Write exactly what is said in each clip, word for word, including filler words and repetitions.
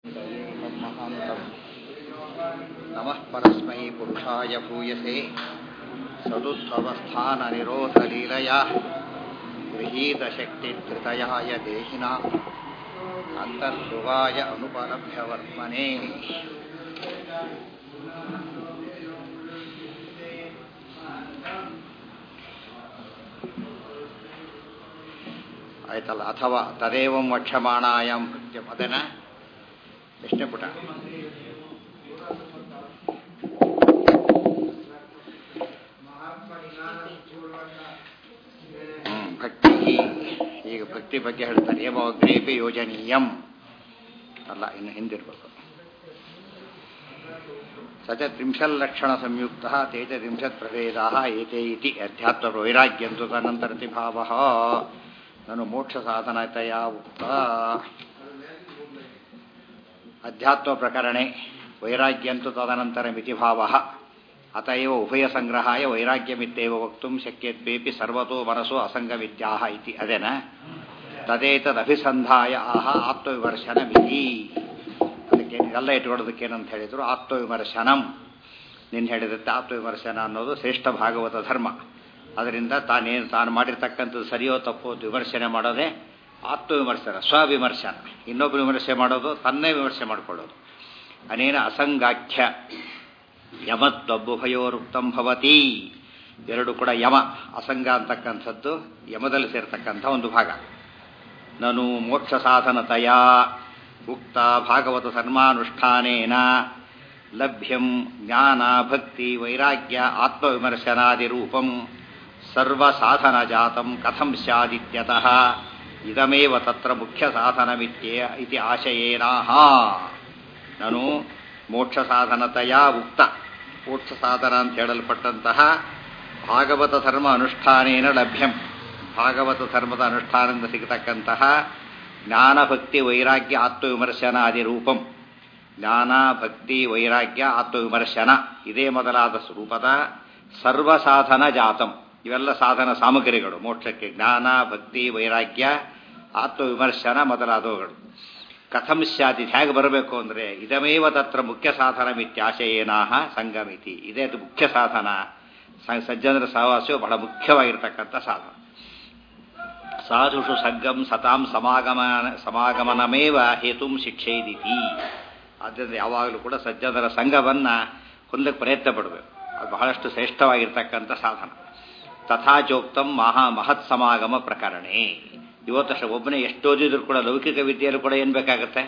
नमः परस्मै पुरुषाय भूयसे सदुत्थवस्थाननिरोधलीलया गृहीतशक्तिधृतयाय देहिनाम् अन्तर्ध्रुवाय अनुपलभ्यवर्त्मने ಆಯ್ತಲ್ಲ. ಅಥವಾ ತದೇವಂ ವಕ್ಷಮಾಣಾಯಂ ಕೃತ್ಯಂ ಅದೇನ ಎಷ್ಟನೇ ಪುಟ? ಭಕ್ತಿ. ಈಗ ಭಕ್ತಿ ಬಗ್ಗೆ ಹೇಳ್ತಾರೆ. ಏಮಗ್ರೇಪಿ ಯೋಜನೀಯಂ ಅಲ್ಲ, ಇನ್ನು ಹಿಂದಿರ್ಬೇಕು. ಸಚ ತ್ರಿಂಶಲ್ಲಕ್ಷಣ ಸಂಯುಕ್ತ ತೇಜ ತ್ರಿಂಶತ್ ಪ್ರಭೇದಾ ಏತೆ ಇತಿ ಅಧ್ಯಾತ್ಮ ವೈರಾಗ್ಯಂತು ತದನಂತರತಿ ಭಾವಃ ನಾನು ಮೋಕ್ಷ ಸಾಧನತೆಯ ಉಕ್ತ. ಅಧ್ಯಾತ್ಮ ಪ್ರಕರಣೆ ವೈರಾಗ್ಯಂತು ತದನಂತರ ಮಿತಿ ಭಾವಃ ಅತಯವ ಉಭಯ ಸಂಗ್ರಹಾಯ ವೈರಾಗ್ಯಮಿತ್ತೇವ ವಕ್ತುಂ ಶಕ್ಯತ್ವೇಪಿ ಸರ್ವತೋ ಮನಸೋ ಅಸಂಗವಿದ್ಯಾಹ ಇತಿ. ಅದೇನ ತದೇತದಭಿಸಂಧಾಯ ಆಹ ಆತ್ಮವಿಮರ್ಶನಮಿತಿ. ಅದಕ್ಕೆ ಎಲ್ಲ ಇಟ್ಕೊಳ್ಳೋದಕ್ಕೆ ಏನಂತ ಹೇಳಿದ್ರು? ಆತ್ಮವಿಮರ್ಶನಂ. ನೀನು ಹೇಳಿದಂತೆ ಆತ್ಮವಿಮರ್ಶನ ಅನ್ನೋದು ಶ್ರೇಷ್ಠ ಭಾಗವತ ಧರ್ಮ. ಅದರಿಂದ ತಾನೇನು ತಾನು ಮಾಡಿರ್ತಕ್ಕಂಥದ್ದು ಸರಿಯೋ ತಪ್ಪೋ ವಿಮರ್ಶನೆ ಮಾಡೋದೇ ಆತ್ಮವಿಮರ್ಶನ, ಸ್ವವಿಮರ್ಶನ. ಇನ್ನೊಬ್ಬರು ವಿಮರ್ಶೆ ಮಾಡೋದು ತನ್ನೇ ವಿಮರ್ಶೆ ಮಾಡಿಕೊಳ್ಳೋದು. ಅನೇನ ಅಸಂಗಾಖ್ಯ ಯಮತ್ವಬ್ಬುಭಯೋರುಕ್ತಂ ಭವತಿ. ಎರಡು ಕೂಡ ಯಮ, ಅಸಂಗ ಅಂತಕ್ಕಂಥದ್ದು ಯಮದಲ್ಲಿ ಸೇರ್ತಕ್ಕಂಥ ಒಂದು ಭಾಗ. ನಾನು ಮೋಕ್ಷ ಸಾಧನತೆಯ ಉಕ್ತ ಭಾಗವತ ಧರ್ಮಾನುಷ್ಠಾನೇನ ಲಭ್ಯಂ ಜ್ಞಾನ ಭಕ್ತಿ ವೈರಾಗ್ಯ ಆತ್ಮವಿಮರ್ಶನಾದಿರೂಪಂ ಸರ್ವಸಾಧನ ಜಾತಂ ಕಥಂ ಸ್ಯಾದಿತ್ಯತಃ ಇದಮೇವ ತತ್ರ ಮುಖ್ಯ ಸಾಧನಮಿತ್ಯೇ ಇತಿ ಆಶಯೇನಾಹ. ನಾನು ಮೋಕ್ಷ ಸಾಧನತೆಯ ಉಕ್ತ, ಮೋಕ್ಷ ಸಾಧನ ಅಂತ ಹೇಳಲ್ಪಟ್ಟಂತಹ ಭಾಗವತ ಧರ್ಮ ಅನುಷ್ಠಾನೇನ ಲಭ್ಯಂ, ಭಾಗವತ ಧರ್ಮದ ಅನುಷ್ಠಾನದಿಂದ ಸಿಗತಕ್ಕಂತಹ ಜ್ಞಾನ ಭಕ್ತಿ ವೈರಾಗ್ಯ ಆತ್ಮವಿಮರ್ಶನಾದಿ ರೂಪಂ. ಜ್ಞಾನ ಭಕ್ತಿ ವೈರಾಗ್ಯ ಆತ್ಮವಿಮರ್ಶನ ಇದೇ ಮೊದಲಾದ ಸ್ವರೂಪದ ಸರ್ವಸಾಧನ ಜಾತಂ. ಇವೆಲ್ಲ ಸಾಧನ ಸಾಮಗ್ರಿಗಳು ಮೋಕ್ಷಕ್ಕೆ. ಜ್ಞಾನ ಭಕ್ತಿ ವೈರಾಗ್ಯ ಆತ್ಮವಿಮರ್ಶನ ಮೊದಲಾದವುಗಳು. ಕಥಂ ಸ್ಯಾದಿ, ಹೇಗೆ ಬರಬೇಕು ಅಂದರೆ ಇದಮೇವ ತತ್ರ ಮುಖ್ಯ ಸಾಧನ ಮಿತ್ಯಾಶಯೇನಾಹ ಸಂಗಮಿತಿ. ಇದೇ ಅದು ಮುಖ್ಯ ಸಾಧನ. ಸಜ್ಜನರ ಸಹವಾಸವು ಬಹಳ ಮುಖ್ಯವಾಗಿರ್ತಕ್ಕಂಥ ಸಾಧನ. ಸಾಧುಷು ಸಂಗಂ ಸತಾಂ ಸಮಾಗಮನ ಸಮಾಗಮನಮೇವ ಹೇತುಂ ಶಿಕ್ಷೇದಿತಿ. ಆದ್ದರಿಂದ ಯಾವಾಗಲೂ ಕೂಡ ಸಜ್ಜನರ ಸಂಘವನ್ನು ಹೊಂದಕ್ಕೆ ಪ್ರಯತ್ನ ಪಡಬೇಕು. ಅದು ಬಹಳಷ್ಟು ಶ್ರೇಷ್ಠವಾಗಿರ್ತಕ್ಕಂಥ ಸಾಧನ. ತಥಾಚೋಕ್ತಂ ಮಹಾ ಮಹತ್ ಸಮಾಗಮ ಪ್ರಕರಣೆ. ಇವತ್ತಷ್ಟು ಒಬ್ಬನೇ ಎಷ್ಟು ಓದಿದ್ರು ಕೂಡ ಲೌಕಿಕ ವಿದ್ಯೆಯಲ್ಲೂ ಕೂಡ ಏನು ಬೇಕಾಗುತ್ತೆ?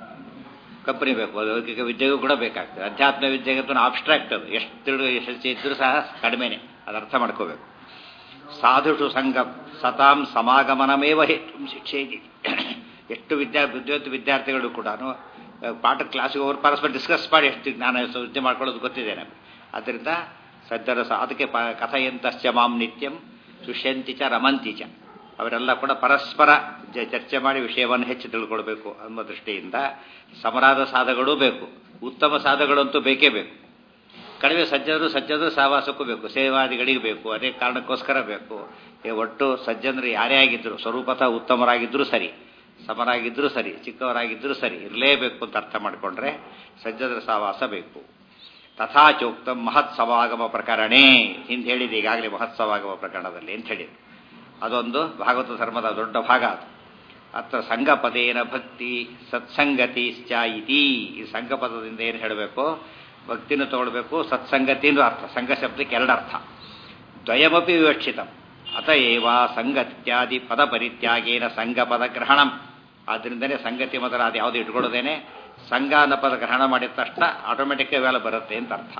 ಕಂಪನಿ ಬೇಕು. ಲೌಕಿಕ ವಿದ್ಯೆಗೂ ಕೂಡ ಬೇಕಾಗ್ತದೆ. ಅಧ್ಯಾತ್ಮ ವಿದ್ಯೆಗಂತೂ ಆಬ್ಸ್ಟ್ರಾಕ್ಟ್, ಅದು ಎಷ್ಟು ತಿಳಿ ಎಷ್ಟು ಇದ್ರೂ ಸಹ ಕಡಿಮೆನೆ. ಅದು ಅರ್ಥ ಮಾಡ್ಕೋಬೇಕು. ಸಾಧುಷು ಸಂಘ ಸತಾಂ ಸಮಾಗಮನಮೇವ ಹೇತು ಶಿಕ್ಷೆಯಿದೆ. ಎಷ್ಟು ವಿದ್ಯಾ ವಿದ್ಯಾರ್ಥಿ ವಿದ್ಯಾರ್ಥಿಗಳು ಕೂಡ ಪಾಠ ಕ್ಲಾಸಿಗೆ ಹೋಗಿ ಪರಸ್ಪರ ಡಿಸ್ಕಸ್ ಮಾಡಿ ಎಷ್ಟು ಜ್ಞಾನ ವಿದ್ಯೆ ಮಾಡ್ಕೊಳ್ಳೋದು ಗೊತ್ತಿದೆ ನಮಗೆ. ಆದ್ದರಿಂದ ಸಜ್ಜನ ಸಹ ಅದಕ್ಕೆ ಪ ಕಥೆಯಂತಶ್ಚ ಮಾಂ ನಿತ್ಯಂ ಸುಷ್ಯಂತಿ ಚ ರಮಂತಿ ಚ. ಅವರೆಲ್ಲ ಕೂಡ ಪರಸ್ಪರ ಚರ್ಚೆ ಮಾಡಿ ವಿಷಯವನ್ನು ಹೆಚ್ಚು ತಿಳ್ಕೊಳ್ಬೇಕು ಅನ್ನೋ ದೃಷ್ಟಿಯಿಂದ ಸಮರಾದ ಸಾಧಗಳು ಬೇಕು. ಉತ್ತಮ ಸಾಧಗಳಂತೂ ಬೇಕೇ ಬೇಕು. ಕಡಿಮೆ ಸಜ್ಜನರು ಸಜ್ಜನರು ಸಹವಾಸಕ್ಕೂ ಬೇಕು, ಸೇವಾದಿಗಳಿಗೆ ಬೇಕು. ಅದೇ ಕಾರಣಕ್ಕೋಸ್ಕರ ಬೇಕು. ಒಟ್ಟು ಸಜ್ಜನರು ಯಾರೇ ಆಗಿದ್ದರು ಸ್ವರೂಪತಃ ಉತ್ತಮರಾಗಿದ್ದರೂ ಸರಿ, ಸಮರಾಗಿದ್ದರೂ ಸರಿ, ಚಿಕ್ಕವರಾಗಿದ್ದರೂ ಸರಿ ಇರಲೇಬೇಕು ಅಂತ ಅರ್ಥ ಮಾಡಿಕೊಂಡ್ರೆ ಸಜ್ಜನರ ಸಹವಾಸ ಬೇಕು. ತಥಾಚೋಕ್ತಂ ಮಹತ್ ಸಮಾಗಮ ಪ್ರಕರಣೇ. ಹಿಂದೆ ಹೇಳಿದೆ ಈಗಾಗಲೇ ಮಹತ್ ಸಮಾಗಮ ಪ್ರಕರಣದಲ್ಲಿ ಅಂತ ಹೇಳಿದೆ. ಅದೊಂದು ಭಾಗವತ ಧರ್ಮದ ದೊಡ್ಡ ಭಾಗ. ಅದು ಅತ್ರ ಸಂಘಪದೇನ ಭಕ್ತಿ ಸತ್ಸಂಗತಿ ಇತಿ. ಈ ಸಂಘಪದದಿಂದ ಏನು ಹೇಳಬೇಕು? ಭಕ್ತಿನೂ ತಗೊಳ್ಬೇಕು, ಸತ್ಸಂಗತಿನೂ ಅರ್ಥ. ಸಂಘ ಶಬ್ದಕ್ಕೆ ಎರಡು ಅರ್ಥ. ದ್ವಯಮಪಿ ವಿವಕ್ಷಿತಂ ಅತಏವ ಸಂಗತ್ಯಾದಿ ಪದ ಪರಿತ್ಯಾಗೇನ ಸಂಘಪದ ಗ್ರಹಣಂ. ಆದ್ದರಿಂದನೇ ಸಂಗತಿ ಮೊದಲಾದ ಯಾವುದು ಇಟ್ಕೊಳ್ಳೋದೇನೆ ಸಂಘ ಅನ್ನೋ ಪದ ಗ್ರಹಣ ಮಾಡಿದ ತಕ್ಷಣ ಆಟೋಮೆಟಿಕ್ ಇವೆಲ್ಲ ಬರುತ್ತೆ ಅಂತ ಅರ್ಥ.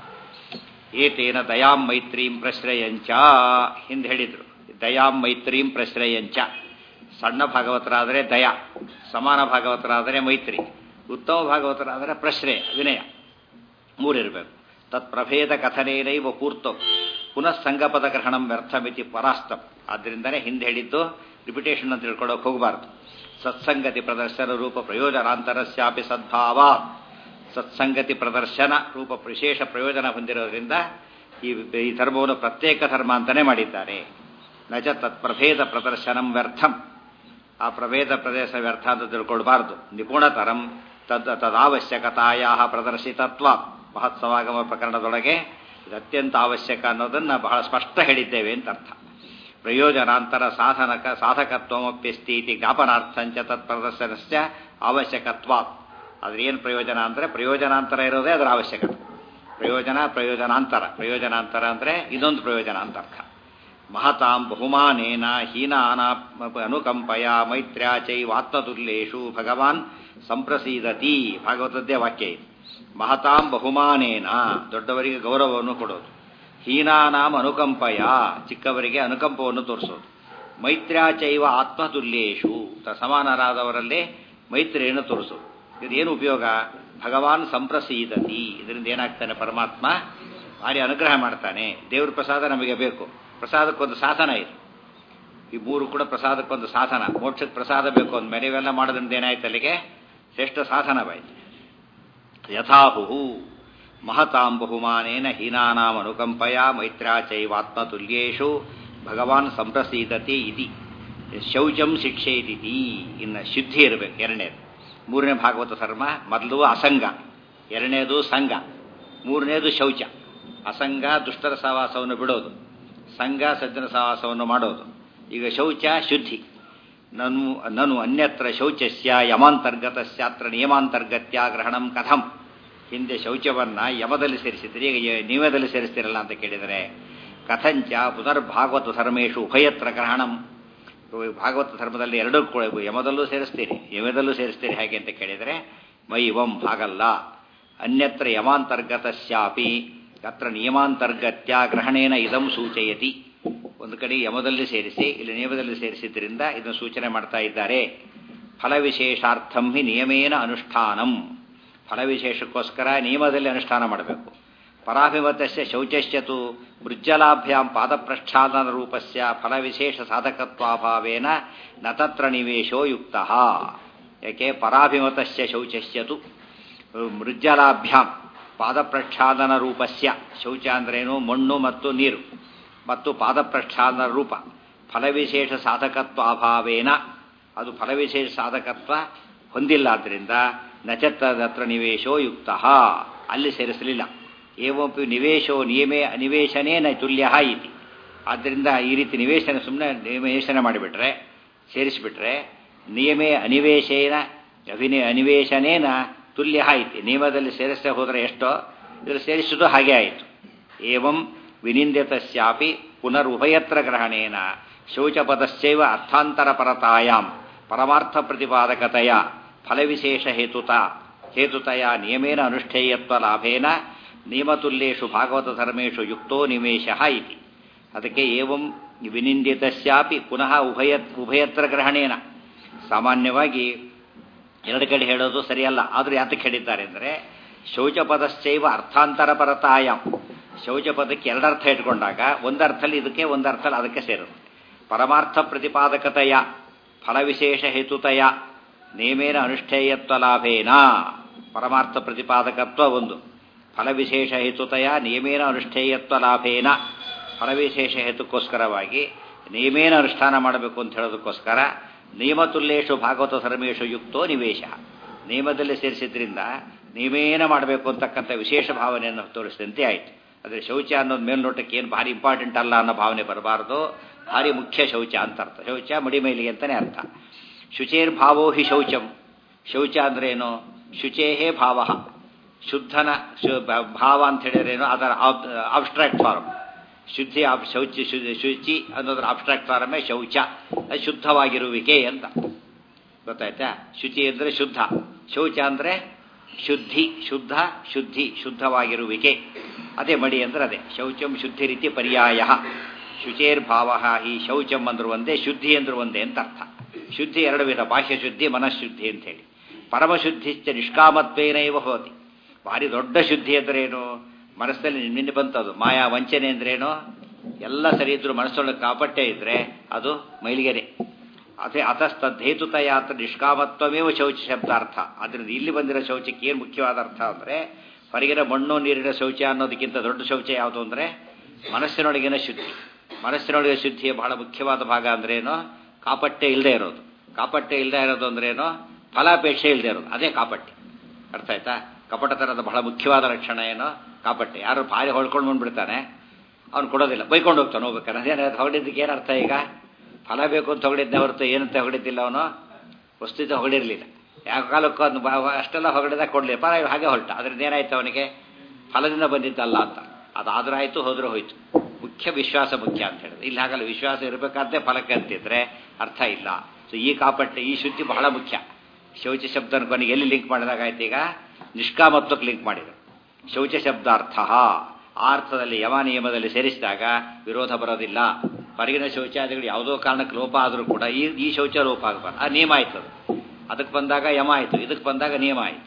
ಏತೇನ ದಯಾಂ ಮೈತ್ರೀಂ ಪ್ರಶ್ರಯಂಚ. ಹಿಂದೆ ಹೇಳಿದ್ರು ದಯಾಂ ಮೈತ್ರೀಂ ಪ್ರಶ್ರಯಂಚ. ಸಣ್ಣ ಭಾಗವತರಾದರೆ ದಯಾ, ಸಮಾನ ಭಾಗವತರಾದರೆ ಮೈತ್ರಿ, ಉತ್ತಮ ಭಾಗವತರಾದರೆ ಪ್ರಶ್ರಯ ವಿನಯ. ಮೂರಿರಬೇಕು. ತತ್ ಪ್ರಭೇದ ಕಥನೇನೈವ ಪೂರ್ತಂ ಪುನಃ ಸಂಘಪದ ಗ್ರಹಣಂ ವ್ಯರ್ಥಮಿತಿ ಪರಾಸ್ತಂ. ಆದ್ದರಿಂದನೇ ಹಿಂದೆ ಹೇಳಿದ್ದು ರಿಪಿಟೇಷನ್ ಅಂತ ತಿಳ್ಕೊಳ್ಳೋಕೆ ಹೋಗಬಾರ್ದು. ಸತ್ಸಂಗತಿ ಪ್ರದರ್ಶನ ರೂಪ ಪ್ರಯೋಜನಾಂತರಸ್ಯಾಪಿ ಸದ್ಭಾವ. ಸತ್ಸಂಗತಿ ಪ್ರದರ್ಶನ ರೂಪ ವಿಶೇಷ ಪ್ರಯೋಜನ ಹೊಂದಿರೋದ್ರಿಂದ ಈ ಧರ್ಮವನ್ನು ಪ್ರತ್ಯೇಕ ಧರ್ಮ ಅಂತಲೇ ಮಾಡಿದ್ದಾರೆ. ನಚ ತತ್ಪ್ರಭೇದ ಪ್ರದರ್ಶನಂ ವ್ಯರ್ಥಂ. ಆ ಪ್ರಭೇದ ಪ್ರದೇಶ ವ್ಯರ್ಥ ಅಂತ ತಿಳ್ಕೊಳ್ಬಾರ್ದು. ನಿಪುಣತರಂ ತದ್ ತದಾವಶ್ಯಕತಾಯ ಪ್ರದರ್ಶಿತತ್ವ ಮಹತ್ ಸಮಾಗಮ ಪ್ರಕರಣದೊಳಗೆ ಇದು ಅತ್ಯಂತ ಅವಶ್ಯಕ ಅನ್ನೋದನ್ನು ಬಹಳ ಸ್ಪಷ್ಟ ಹೇಳಿದ್ದೇವೆ ಅಂತ ಅರ್ಥ. ಪ್ರಯೋಜನಾಂತರ ಸಾಧನಕ ಸಾಧಕತ್ವಮಪ್ಯಸ್ತಿ ಇತಿ ಜ್ಞಾಪನಾರ್ಥಂಚ ತತ್ ಪ್ರದರ್ಶನಸ್ಯ ಅವಶ್ಯಕತ್ವ. ಅದ್ರ ಏನು ಪ್ರಯೋಜನ ಅಂದರೆ ಪ್ರಯೋಜನಾಂತರ ಇರೋದೇ ಅದರ ಅವಶ್ಯಕತೆ. ಪ್ರಯೋಜನ ಪ್ರಯೋಜನಾಂತರ ಪ್ರಯೋಜನಾಂತರ ಅಂದರೆ ಇದೊಂದು ಪ್ರಯೋಜನ ಅಂತ ಅರ್ಥ. ಮಹತಾಂ ಬಹುಮಾನೇನ ಹೀನಾನ ಅನುಕಂಪಯ ಮೈತ್ರ್ಯಾ ಚೈವಾತ್ಮತುಲ್ಯೇಷು ಭಗವಾನ್ ಸಂಪ್ರಸೀದತಿ. ಭಾಗವತದ್ದೇ ವಾಕ್ಯ ಇದು. ಮಹತಾಂ ಬಹುಮಾನೇನ ದೊಡ್ಡವರಿಗೆ ಗೌರವವನ್ನು ಕೊಡೋದು, ಹೀನಾನಾಂ ಅನುಕಂಪಯ ಚಿಕ್ಕವರಿಗೆ ಅನುಕಂಪವನ್ನು ತೋರಿಸೋದು, ಮೈತ್ರ್ಯಾ ಚೈವ ಆತ್ಮತುಲ್ಯೇಷು ಸಮಾನರಾದವರಲ್ಲಿ ಮೈತ್ರಿಯನ್ನು ತೋರಿಸೋದು. ಇದೇನು ಉಪಯೋಗ? ಭಗವಾನ್ ಸಂಪ್ರಸೀದತಿ. ಇದರಿಂದ ಏನಾಗ್ತಾನೆ? ಪರಮಾತ್ಮ ಭಾರಿ ಅನುಗ್ರಹ ಮಾಡ್ತಾನೆ. ದೇವ್ರ ಪ್ರಸಾದ ನಮಗೆ ಬೇಕು. ಪ್ರಸಾದಕ್ಕೊಂದು ಸಾಧನ ಇದೆ. ಈ ಮೂರು ಕೂಡ ಪ್ರಸಾದಕ್ಕೊಂದು ಸಾಧನ. ಮೋಕ್ಷಕ್ಕೆ ಪ್ರಸಾದ ಬೇಕು ಅಂದಮೇಲೆ ಇವೆಲ್ಲ ಮಾಡೋದ್ರಿಂದ ಏನಾಯ್ತು? ಅಲ್ಲಿಗೆ ಶ್ರೇಷ್ಠ ಸಾಧನವಾಯಿತು. ಯಥಾಹುಹು ಮಹತಾಂ ಬಹುಮಾನೇನ ಹೀನಾನಾಂ ಅನುಕಂಪಯ ಮೈತ್ರ್ಯಾ ಚೈವಾತ್ಮತುಲ್ಯೇಷು ಭಗವಾನ್ ಸಂಪ್ರಸೀದತಿ ಇತಿ. ಶೌಚಂ ಶಿಕ್ಷೇತಿ. ಇನ್ನು ಶುದ್ಧಿ ಇರಬೇಕು. ಎರಡನೇದು ಮೂರನೇ ಭಾಗವತ ಧರ್ಮ. ಮೊದಲು ಅಸಂಗ, ಎರಡನೇದು ಸಂಘ, ಮೂರನೇದು ಶೌಚ. ಅಸಂಗ ದುಷ್ಟರ ಸಹವಾಸವನ್ನು ಬಿಡೋದು, ಸಂಘ ಸಜ್ಜನ ಸಹವಾಸವನ್ನು ಮಾಡೋದು. ಈಗ ಶೌಚ ಶುದ್ಧಿ. ನನು ನನು ಅನ್ಯತ್ರ ಶೌಚಸ್ಯ ಯಮಾಂತರ್ಗತಸ್ಯಾತ್ರ ನಿಯಮಾಂತರ್ಗತ್ಯ ಗ್ರಹಣಂ ಕಥಂ. ಹಿಂದೆ ಶೌಚವನ್ನು ಯಮದಲ್ಲಿ ಸೇರಿಸಿದ್ರಿ, ಈಗ ನಿಯಮದಲ್ಲಿ ಸೇರಿಸ್ತಿರಲ್ಲ ಅಂತ ಕೇಳಿದರೆ, ಕಥಂಚ ಪುನರ್ಭಾಗವತ ಧರ್ಮೇಶು ಉಭಯತ್ರ ಗ್ರಹಣಂ. ಭಾಗವತ ಧರ್ಮದಲ್ಲಿ ಎರಡೂ ಯಮದಲ್ಲೂ ಸೇರಿಸ್ತೀರಿ, ಯಮದಲ್ಲೂ ಸೇರಿಸ್ತೀರಿ ಹೇಗೆ ಅಂತ ಕೇಳಿದರೆ, ಮೈವಂ ಹಾಗಲ್ಲ. ಅನ್ಯತ್ರ ಯಮಾಂತರ್ಗತಸ್ಯಾಪಿ ಅತ್ರ ನಿಯಮಾಂತರ್ಗತ್ಯ ಗ್ರಹಣೇನ ಇದಂ ಸೂಚಯತಿ. ಒಂದು ಕಡೆ ಯಮದಲ್ಲಿ ಸೇರಿಸಿ ಇಲ್ಲಿ ನಿಯಮದಲ್ಲಿ ಸೇರಿಸಿದ್ರಿಂದ ಇದನ್ನು ಸೂಚನೆ ಮಾಡ್ತಾ ಇದ್ದಾರೆ. ಫಲವಿಶೇಷಾರ್ಥಂ ಹಿ ನಿಯಮೇನ ಅನುಷ್ಠಾನಂ. ಫಲವಿಶೇಷಕ್ಕೋಸ್ಕರ ನಿಯಮದಲ್ಲಿ ಅನುಷ್ಠಾನ ಮಾಡಬೇಕು. ಪರಾಭಿಮತಸ್ಯ ಶೌಚಶ್ಚತು ಮೃಜ್ಜಲಾಭ್ಯಾಂ ಪಾದಪ್ರಕ್ಷಾಲನ ರೂಪಸ್ಯ ಫಲವಿಶೇಷ ಸಾಧಕತ್ವಾಭಾವೇನ ನ ತತ್ರ ನಿವೇಶೋ ಯುಕ್ತಃ. ಯಾಕೆ? ಪರಾಭಿಮತಸ್ಯ ಶೌಚಶ್ಚತು ಮೃಜ್ಜಲಾಭ್ಯಾಂ ಪಾದಪ್ರಕ್ಷಾಲನ ರೂಪಸ್ಯ. ಶೌಚ ಅಂದ್ರೇನು? ಮಣ್ಣು ಮತ್ತು ನೀರು ಮತ್ತು ಪಾದಪ್ರಕ್ಷಾಲನ ರೂಪ. ಫಲವಿಶೇಷ ಸಾಧಕತ್ವ ಅಭಾವೇನ, ಅದು ಫಲವಿಶೇಷ ಸಾಧಕತ್ವ ಹೊಂದಿಲ್ಲ. ಆದ್ದರಿಂದ ನಚತ್ತದತ್ರ ನಿವೇಶೋ ಯುಕ್ತಃ, ಅಲ್ಲಿ ಸೇರಿಸಲಿಲ್ಲ. ಏವಪಿ ನಿವೇಶೋ ನಿಯಮೇ ಅನಿವೇಶನೇನ ತುಲ್ಯ ಇತಿ. ಆದ್ದರಿಂದ ಈ ರೀತಿ ನಿವೇಶನ ಸುಮ್ಮನೆ ನಿವೇಶನ ಮಾಡಿಬಿಟ್ರೆ, ಸೇರಿಸಿಬಿಟ್ರೆ ನಿಯಮೇ ಅನಿವೇಶೇನ ಅಭಿನಯ ಅನಿವೇಶನೇನ ತುಲ್ಯ ಇತಿ. ನಿಯಮದಲ್ಲಿ ಸೇರಿಸದೆ ಹೋದರೆ ಎಷ್ಟೋ, ಇದರಲ್ಲಿ ಸೇರಿಸೋದು ಹಾಗೆ ಆಯಿತು. ಏವಂ ವಿನಿಂದ್ಯತಸ್ಯಾಪಿ ಪುನರುಭಯತ್ರ ಗ್ರಹಣೇನ ಶೌಚಪದಶ್ಚೈವ ಅರ್ಥಾಂತರಪರತಾಯಾಂ ಪರಮಾರ್ಥ ಪ್ರತಿಪಾದಕತೆಯ ಫಲವಿಶೇಷ ಹೇತುತ ಹೇತುತಯ ನಿಯಮೇನ ಅನುಷ್ಠೇಯತ್ವ ಲಾಭೇನ ನಿಯಮತುಲ್ಯೇಷು ಭಾಗವತ ಧರ್ಮೇಷು ಯುಕ್ತೋ ನಿವೇಶಃ ಇತಿ. ಅದಕ್ಕೆ ಏವಂ ವಿನಿಂದಿತಸ್ಯಾಪಿ ಪುನಃ ಉಭಯ ಉಭಯತ್ರ ಗ್ರಹಣೇನ. ಸಾಮಾನ್ಯವಾಗಿ ಎರಡು ಕಡೆ ಹೇಳೋದು ಸರಿಯಲ್ಲ, ಆದರೂ ಯಾತಕ್ಕೆ ಹೇಳಿದ್ದಾರೆ ಅಂದರೆ, ಶೌಚಪದಶ್ಚೈವ ಅರ್ಥಾಂತರ ಪರತಾಯಾಮ್. ಶೌಚಪದಕ್ಕೆ ಎರಡರ್ಥ ಇಟ್ಕೊಂಡಾಗ ಒಂದರ್ಥಲ್ಲಿ ಇದಕ್ಕೆ ಒಂದರ್ಥಲ್ಲಿ ಅದಕ್ಕೆ ಸೇರೋದು. ಪರಮಾರ್ಥ ಪ್ರತಿಪಾದಕತೆಯ ಫಲವಿಶೇಷ ಹೇತುತಯ ನೇಮೇನ ಅನುಷ್ಠೇಯತ್ವ ಲಾಭೇನ. ಪರಮಾರ್ಥ ಪ್ರತಿಪಾದಕತ್ವ ಒಂದು, ಫಲವಿಶೇಷ ಹೇತುತಯ ನಿಯಮೇನ ಅನುಷ್ಠೇಯತ್ವ ಲಾಭೇನ. ಫಲವಿಶೇಷ ಹೇತುಕ್ಕೋಸ್ಕರವಾಗಿ ನಿಯಮೇನ ಅನುಷ್ಠಾನ ಮಾಡಬೇಕು ಅಂತ ಹೇಳೋದಕ್ಕೋಸ್ಕರ ನಿಯಮತುಲ್ಯೇಷು ಭಾಗವತ ಧರ್ಮೇಶು ಯುಕ್ತೋ ನಿವೇಶ. ನಿಯಮದಲ್ಲಿ ಸೇರಿಸಿದ್ರಿಂದ ನಿಯಮೇನ ಮಾಡಬೇಕು ಅಂತಕ್ಕಂಥ ವಿಶೇಷ ಭಾವನೆಯನ್ನು ತೋರಿಸಿದಂತೆ ಆಯಿತು. ಆದರೆ ಶೌಚ ಅನ್ನೋದು ಮೇಲ್ನೋಟಕ್ಕೆ ಏನು ಭಾರಿ ಇಂಪಾರ್ಟೆಂಟ್ ಅಲ್ಲ ಅನ್ನೋ ಭಾವನೆ ಬರಬಾರ್ದು. ಭಾರಿ ಮುಖ್ಯ ಶೌಚ ಅಂತ ಅರ್ಥ. ಶೌಚ ಮಡಿಮೈಲಿಗೆ ಅಂತಲೇ ಅರ್ಥ. ಶುಚೇರ್ ಭಾವೋ ಹಿ ಶೌಚಂ. ಶೌಚ ಅಂದ್ರೇನು? ಶುಚೇಹೇ ಭಾವ. ಶುದ್ಧನ ಭಾವ ಅಂತ ಹೇಳಿದ್ರೇನು? ಅದರ ಅಬ್ಸ್ಟ್ರಾಕ್ಟ್ ಫಾರ್ಮ್. ಶುದ್ಧಿ ಶೌಚ ಶುಚಿ ಅನ್ನೋದ್ರ ಅಬ್ಸ್ಟ್ರಾಕ್ಟ್ ಫಾರ್ಮೇ ಶೌಚ. ಅದು ಶುದ್ಧವಾಗಿರುವಿಕೆ ಅಂತ ಗೊತ್ತಾಯ್ತಾ? ಶುಚಿ ಅಂದರೆ ಶುದ್ಧ, ಶೌಚ ಅಂದರೆ ಶುದ್ಧಿ. ಶುದ್ಧ ಶುದ್ಧಿ ಶುದ್ಧವಾಗಿರುವಿಕೆ. ಅದೇ ಮಡಿ ಅಂದ್ರೆ ಅದೇ. ಶೌಚಂ ಶುದ್ಧಿ ರೀತಿ ಪರ್ಯಾಯ. ಶುಚೇರ್ಭಾವ ಹಿ ಶೌಚಂ ಅಂದ್ರು ಒಂದೇ, ಶುದ್ಧಿ ಅಂದ್ರು ಒಂದೇ ಅಂತ ಅರ್ಥ. ಶುದ್ಧಿ ಎರಡು ವಿಧ, ಬಾಹ್ಯ ಶುದ್ಧಿ ಮನಃಶುದ್ಧಿ ಅಂತ ಹೇಳಿ. ಪರಮಶುದ್ಧಿಶ್ಚ ನಿಷ್ಕಾಮತ್ವೇನೈವ ಹೋತಿ. ಭಾರಿ ದೊಡ್ಡ ಶುದ್ಧಿ ಅಂದ್ರೇನು? ಮನಸ್ಸಲ್ಲಿ ನಿನ್ನೆ ಬಂತದು ಮಾಯಾ ವಂಚನೆ ಅಂದ್ರೇನು? ಎಲ್ಲ ಸರಿ ಇದ್ರು ಮನಸ್ಸೊಳಗೆ ಕಾಪಟ್ಟೆ ಇದ್ರೆ ಅದು ಮೈಲಿಗೆನೆ. ಅದೇ ಅತಸ್ತೇತುತಯಾತ್ರ ನಿಷ್ಕಾಮತ್ವಮೇವ ಶೌಚ ಶಬ್ದಾರ್ಥ. ಅದರಿಂದ ಇಲ್ಲಿ ಬಂದಿರೋ ಶೌಚಕ್ಕೆ ಏನು ಮುಖ್ಯವಾದ ಅರ್ಥ ಅಂದರೆ, ಹೊರಗಿನ ಮಣ್ಣು ನೀರಿನ ಶೌಚ ಅನ್ನೋದಕ್ಕಿಂತ ದೊಡ್ಡ ಶೌಚ ಯಾವುದು ಅಂದರೆ ಮನಸ್ಸಿನೊಳಗಿನ ಶುದ್ಧಿ. ಮನಸ್ಸಿನೊಳಗಿನ ಶುದ್ಧಿಯ ಬಹಳ ಮುಖ್ಯವಾದ ಭಾಗ ಅಂದ್ರೇನು? ಕಾಪಟ್ಟೆ ಇಲ್ಲದೆ ಇರೋದು. ಕಾಪಟ್ಟೆ ಇಲ್ಲದೆ ಇರೋದು ಅಂದ್ರೇನು? ಫಲಾಪೇಕ್ಷೆ ಇಲ್ಲದೆ ಇರೋದು, ಅದೇ ಕಾಪಟ್ಟೆ. ಅರ್ಥ ಆಯ್ತಾ? ಕಪಟತನದ ಬಹಳ ಮುಖ್ಯವಾದ ಲಕ್ಷಣ ಏನು? ಕಾಪಟ್ಟೆ. ಯಾರು ಭಾರಿ ಹೊಳ್ಕೊಂಡು ಬಂದ್ಬಿಡ್ತಾನೆ, ಅವ್ನು ಕೊಡೋದಿಲ್ಲ, ಬೈಕೊಂಡು ಹೋಗ್ತಾನೆ ಹೋಗ್ಬೇಕಾರೆ. ಅದೇನು ಹೊಗಳಿದ್ದಕ್ಕೆ ಏನು ಅರ್ಥ? ಈಗ ಫಲ ಬೇಕು ಅಂತ ಹೊಗಳಿದ್ದೆ ಹೊರತು ಏನಂತ ಹೊಗಳಿದ್ದಿಲ್ಲ, ಅವನು ವಸ್ತುತ ಹೊಗಳಿರಲಿಲ್ಲ. ಯಾವ ಕಾಲಕ್ಕೂ ಅದನ್ನು ಅಷ್ಟೆಲ್ಲ ಹೊಗಳಿದಾಗ ಕೊಡಲಿ ಪರ ಹಾಗೆ ಹೊರಟ. ಅದರಿಂದ ಏನಾಯ್ತು ಅವನಿಗೆ? ಫಲದಿಂದ ಬಂದಿದ್ದಲ್ಲ ಅಂತ. ಅದಾದ್ರೂ ಆಯಿತು, ಹೋದ್ರೂ ಹೋಯ್ತು. ಮುಖ್ಯ ವಿಶ್ವಾಸ ಮುಖ್ಯ ಅಂತ ಹೇಳಿದ್ರೆ ಇಲ್ಲಿ ಹಾಗಲ್ಲ. ವಿಶ್ವಾಸ ಇರಬೇಕಾದ್ರೆ ಫಲಕ್ಕೆ ಅಂತಿದ್ರೆ ಅರ್ಥ ಇಲ್ಲ. ಸೊ ಈ ಕಾಪಟ್ಟೆ, ಈ ಶುದ್ಧಿ ಬಹಳ ಮುಖ್ಯ. ಶೌಚ ಶಬ್ದನ ಕೊನೆಗೆ ಎಲ್ಲಿ ಲಿಂಕ್ ಮಾಡಿದಾಗ ಆಯ್ತು? ಈಗ ನಿಷ್ಕಾಮತ್ವಕ್ಕೆ ಲಿಂಕ್ ಮಾಡಿದರು. ಶೌಚ ಶಬ್ದಾರ್ಥ ಆ ಅರ್ಥದಲ್ಲಿ ಯಮ ನಿಯಮದಲ್ಲಿ ಸೇರಿಸಿದಾಗ ವಿರೋಧ ಬರೋದಿಲ್ಲ. ಹೊರಗಿನ ಶೌಚಾದಿಗಳು ಯಾವುದೋ ಕಾರಣಕ್ಕೆ ಲೋಪ ಆದರೂ ಕೂಡ ಈ ಈ ಶೌಚ ಲೋಪ ಆಗಬಾರ್ದು. ಆ ನಿಯಮ ಆಯ್ತು. ಅದು ಅದಕ್ಕೆ ಬಂದಾಗ ಯಮ ಆಯಿತು, ಇದಕ್ಕೆ ಬಂದಾಗ ನಿಯಮ ಆಯಿತು.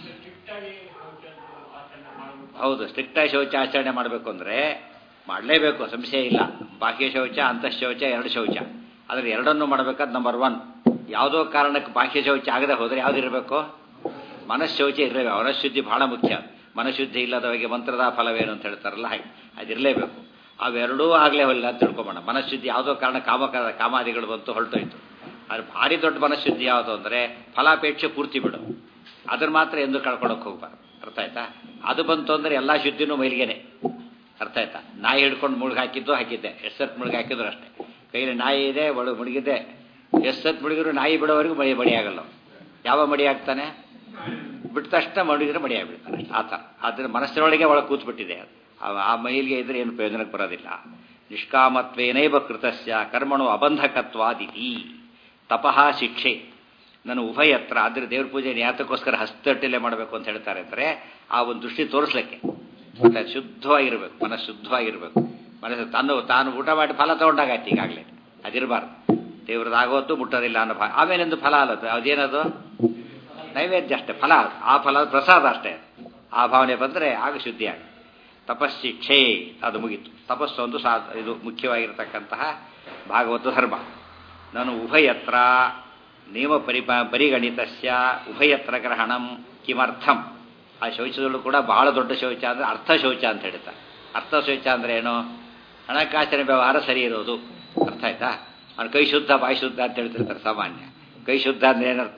ಹೌದು, ಸ್ಟ್ರಿಕ್ಟಾಗಿ ಶೌಚ ಆಚರಣೆ ಮಾಡಬೇಕು ಅಂದರೆ ಮಾಡಲೇಬೇಕು, ಸಂಶಯ ಇಲ್ಲ. ಬಾಹ್ಯ ಶೌಚ, ಅಂತಃಶೌಚ, ಎರಡು ಶೌಚ. ಆದರೆ ಎರಡನ್ನೂ ಮಾಡಬೇಕಾದ್ ನಂಬರ್ ಒನ್. ಯಾವುದೋ ಕಾರಣಕ್ಕೆ ಬಾಹ್ಯ ಶೌಚ ಆಗದೆ ಹೋದರೆ ಯಾವುದಿರಬೇಕು? ಮನಃಶೌಚ ಇರಲೇಬೇಕು. ಮನಃಶುದ್ಧಿ ಬಹಳ ಮುಖ್ಯ. ಮನಃಶುದ್ಧಿ ಇಲ್ಲದವರಿಗೆ ಮಂತ್ರದ ಫಲವೇನು ಅಂತ ಹೇಳ್ತಾರಲ್ಲ ಹಾಗೆ ಅದಿರಲೇಬೇಕು. ಅವೆರಡೂ ಆಗಲೇ ಹೊಲ್ಲ ಅಂತ ತಿಳ್ಕೊಬೋಣ. ಮನಃಶುದ್ಧಿ ಯಾವುದೋ ಕಾರಣ ಕಾಮ ಕಾಮಾದಿಗಳು ಬಂತು ಹೊರಟೋಯ್ತು. ಆದರೆ ಭಾರಿ ದೊಡ್ಡ ಮನಃಶುದ್ಧಿ ಯಾವುದು ಅಂದರೆ ಫಲಾಪೇಕ್ಷೆ ಪೂರ್ತಿ ಬಿಡು. ಅದನ್ನು ಮಾತ್ರ ಎಂದು ಕಳ್ಕೊಳಕ್ಕೆ ಹೋಗ್ಬಾರ್ದು. ಅರ್ಥ ಆಯ್ತಾ? ಅದು ಬಂತು ಅಂದರೆ ಎಲ್ಲ ಶುದ್ಧಿನೂ ಮೈಲಿಗೆನೆ. ಅರ್ಥ ಆಯ್ತಾ? ನಾಯಿ ಹಿಡ್ಕೊಂಡು ಮುಳುಗಿ ಹಾಕಿದ್ದು ಹಾಕಿದ್ದೆ, ಎಷ್ಟತ್ತು ಮುಳುಗಿ ಹಾಕಿದ್ರು ಅಷ್ಟೇ. ಕೈಯಲ್ಲಿ ನಾಯಿ ಇದೆ, ಒಳಗೆ ಮುಳುಗಿದ್ದೆ. ಎಷ್ಟತ್ತು ಮುಳುಗಿದ್ರು ನಾಯಿ ಬಿಡೋವರೆಗೂ ಮಡಿ ಮಡಿ ಆಗಲ್ಲ. ಯಾವ ಮಡಿ ಆಗ್ತಾನೆ? ಬಿಟ್ಟ ತಕ್ಷಣ ಮಡಿದ್ರೆ ಮಡಿ ಆಗಿಬಿಡ್ತಾನೆ ಆ ಥರ. ಆದರೆ ಮನಸ್ಸಿನೊಳಗೆ ಒಳಗೆ ಕೂತ್ಬಿಟ್ಟಿದೆ. ಆ ಮೈಲಿಗೆ ಇದ್ರೆ ಏನು ಪ್ರಯೋಜನಕ್ಕೆ ಬರೋದಿಲ್ಲ. ನಿಷ್ಕಾಮತ್ವೇನೈವ ಕೃತಸ್ಯ ಕರ್ಮಣೋ ಅಬಂಧಕತ್ವಾದಿತಿ. ತಪಃ ಶಿಕ್ಷೆ ನಾನು ಉಭಯತ್ರ. ಆದರೆ ದೇವ್ರ ಪೂಜೆ ಯಾತಕ್ಕೋಸ್ಕರ ಹಸ್ತಟ್ಟಲೆ ಮಾಡಬೇಕು ಅಂತ ಹೇಳ್ತಾರೆ ಅಂದರೆ ಆ ಒಂದು ದೃಷ್ಟಿ ತೋರಿಸ್ಲಿಕ್ಕೆ. ಶುದ್ಧವಾಗಿರ್ಬೇಕು, ಮನಸ್ಸು ಶುದ್ಧವಾಗಿರ್ಬೇಕು. ಮನಸ್ಸು ತಾನು ತಾನು ಊಟ ಮಾಡಿ ಫಲ ತಗೊಂಡಾಗಾಯ್ತು. ಈಗಾಗಲೇ ಅದಿರಬಾರ್ದು. ದೇವ್ರದ್ದಾಗೋತ್ತು ಮುಟ್ಟೋದಿಲ್ಲ ಅನ್ನೋ ಭಾವ. ಆಮೇಲಿಂದು ಫಲ ಅಲ್ಲದು, ಅದೇನದು? ನೈವೇದ್ಯ ಅಷ್ಟೇ, ಫಲ. ಆ ಫಲ ಪ್ರಸಾದ ಅಷ್ಟೇ. ಆ ಭಾವನೆ ಬಂದರೆ ಆಗ ಶುದ್ಧಿ ಆಗ. ತಪಸ್ಸಿಕ್ಷೆ ಅದು ಮುಗೀತು. ತಪಸ್ಸು ಒಂದು ಸಾ ಇದು ಮುಖ್ಯವಾಗಿರತಕ್ಕಂತಹ ಭಾಗವತ ಧರ್ಮ. ನಾನು ಉಭಯತ್ರ ನಿಯಮ ಪರಿಪ ಪರಿಗಣಿತಸ್ಯ ಉಭಯತ್ರ ಗ್ರಹಣಂ ಕಿಮರ್ಥಂ. ಆ ಶೌಚದಲ್ಲೂ ಕೂಡ ಬಹಳ ದೊಡ್ಡ ಶೌಚ ಅಂದರೆ ಅರ್ಥ ಶೌಚ ಅಂತ ಹೇಳ್ತಾರೆ. ಅರ್ಥ ಶೌಚ ಅಂದರೆ ಏನು? ಹಣಕಾಸಿನ ವ್ಯವಹಾರ ಸರಿ ಇರೋದು. ಅರ್ಥ ಆಯ್ತಾ? ಅವ್ನು ಕೈ ಶುದ್ಧ ಬಾಯಿ ಶುದ್ಧ ಅಂತ ಹೇಳ್ತಿರ್ತಾರೆ ಸಾಮಾನ್ಯ. ಕೈ ಶುದ್ಧ ಅಂದ್ರೆ ಏನರ್ಥ?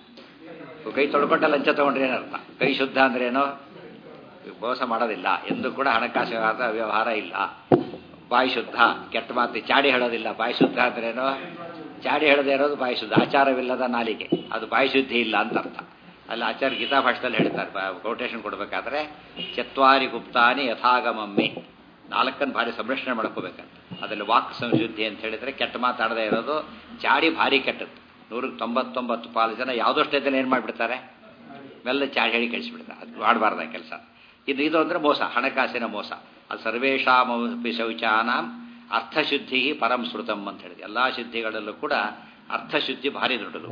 ಕೈ ತೊಳ್ಕೊಂಡ ಲಂಚ ತಗೊಂಡ್ರೆ ಏನರ್ಥ? ಕೈ ಶುದ್ಧ ಅಂದ್ರೆ ಏನು? ಮೋಸ ಮಾಡೋದಿಲ್ಲ, ಎಂದು ಕೂಡ ಹಣಕಾಸು ವ್ಯವಹಾರ ಇಲ್ಲ. ಬಾಯಿ ಶುದ್ಧ, ಕೆಟ್ಟ ಮಾತು ಚಾಡಿ ಹೇಳೋದಿಲ್ಲ. ಬಾಯಿ ಶುದ್ಧ ಅಂದ್ರೇನು? ಚಾಡಿ ಹೇಳದೆ ಇರೋದು ಬಾಯಿ ಶುದ್ಧ. ಆಚಾರವಿಲ್ಲದ ನಾಲಿಗೆ, ಅದು ಬಾಯಿ ಶುದ್ಧಿ ಇಲ್ಲ ಅಂತ ಅರ್ಥ. ಅಲ್ಲಿ ಆಚಾರ್ಯ ಗೀತಾ ಭಾಷೆದಲ್ಲಿ ಹೇಳ್ತಾರೆ, ಕೊಟೇಶನ್ ಕೊಡಬೇಕಾದ್ರೆ ಚತ್ವಾರಿ ಗುಪ್ತಾನಿ ಯಥಾಗಮಮ್ಮೆ. ನಾಲ್ಕನ್ನು ಭಾರಿ ಸಂರಕ್ಷಣೆ ಮಾಡ್ಕೋಬೇಕಂತ. ಅದರಲ್ಲಿ ವಾಕ್ ಸಂಶುದ್ಧಿ ಅಂತ ಹೇಳಿದ್ರೆ ಕೆಟ್ಟ ಮಾತಾಡದೇ ಇರೋದು. ಚಾಡಿ ಭಾರಿ ಕೆಟ್ಟದ್ದು. ನೂರಕ್ಕೆ ತೊಂಬತ್ತೊಂಬತ್ತು ಪಾಲು ಜನ ಯಾವುದೋ ಸ್ಟೇಜಲ್ಲಿ ಏನು ಮಾಡಿಬಿಡ್ತಾರೆ? ಮೆಲ್ಲ ಚಾಡಿ ಹೇಳಿ ಕಳಿಸ್ಬಿಡ್ತಾರೆ. ಅದು ಮಾಡಬಾರ್ದ ಕೆಲಸ. ಇದು ಇದು ಅಂದರೆ ಮೋಸ, ಹಣಕಾಸಿನ ಮೋಸ. ಅದು ಸರ್ವೇಷಾಮಪಿ ಶೌಚಾನಾಂ ಅರ್ಥಶುದ್ಧಿ ಪರಂ ಶ್ರುತಂ ಅಂತ ಹೇಳಿದೆ. ಎಲ್ಲ ಶುದ್ಧಿಗಳಲ್ಲೂ ಕೂಡ ಅರ್ಥಶುದ್ಧಿ ಭಾರಿ ದೊಡ್ಡದು.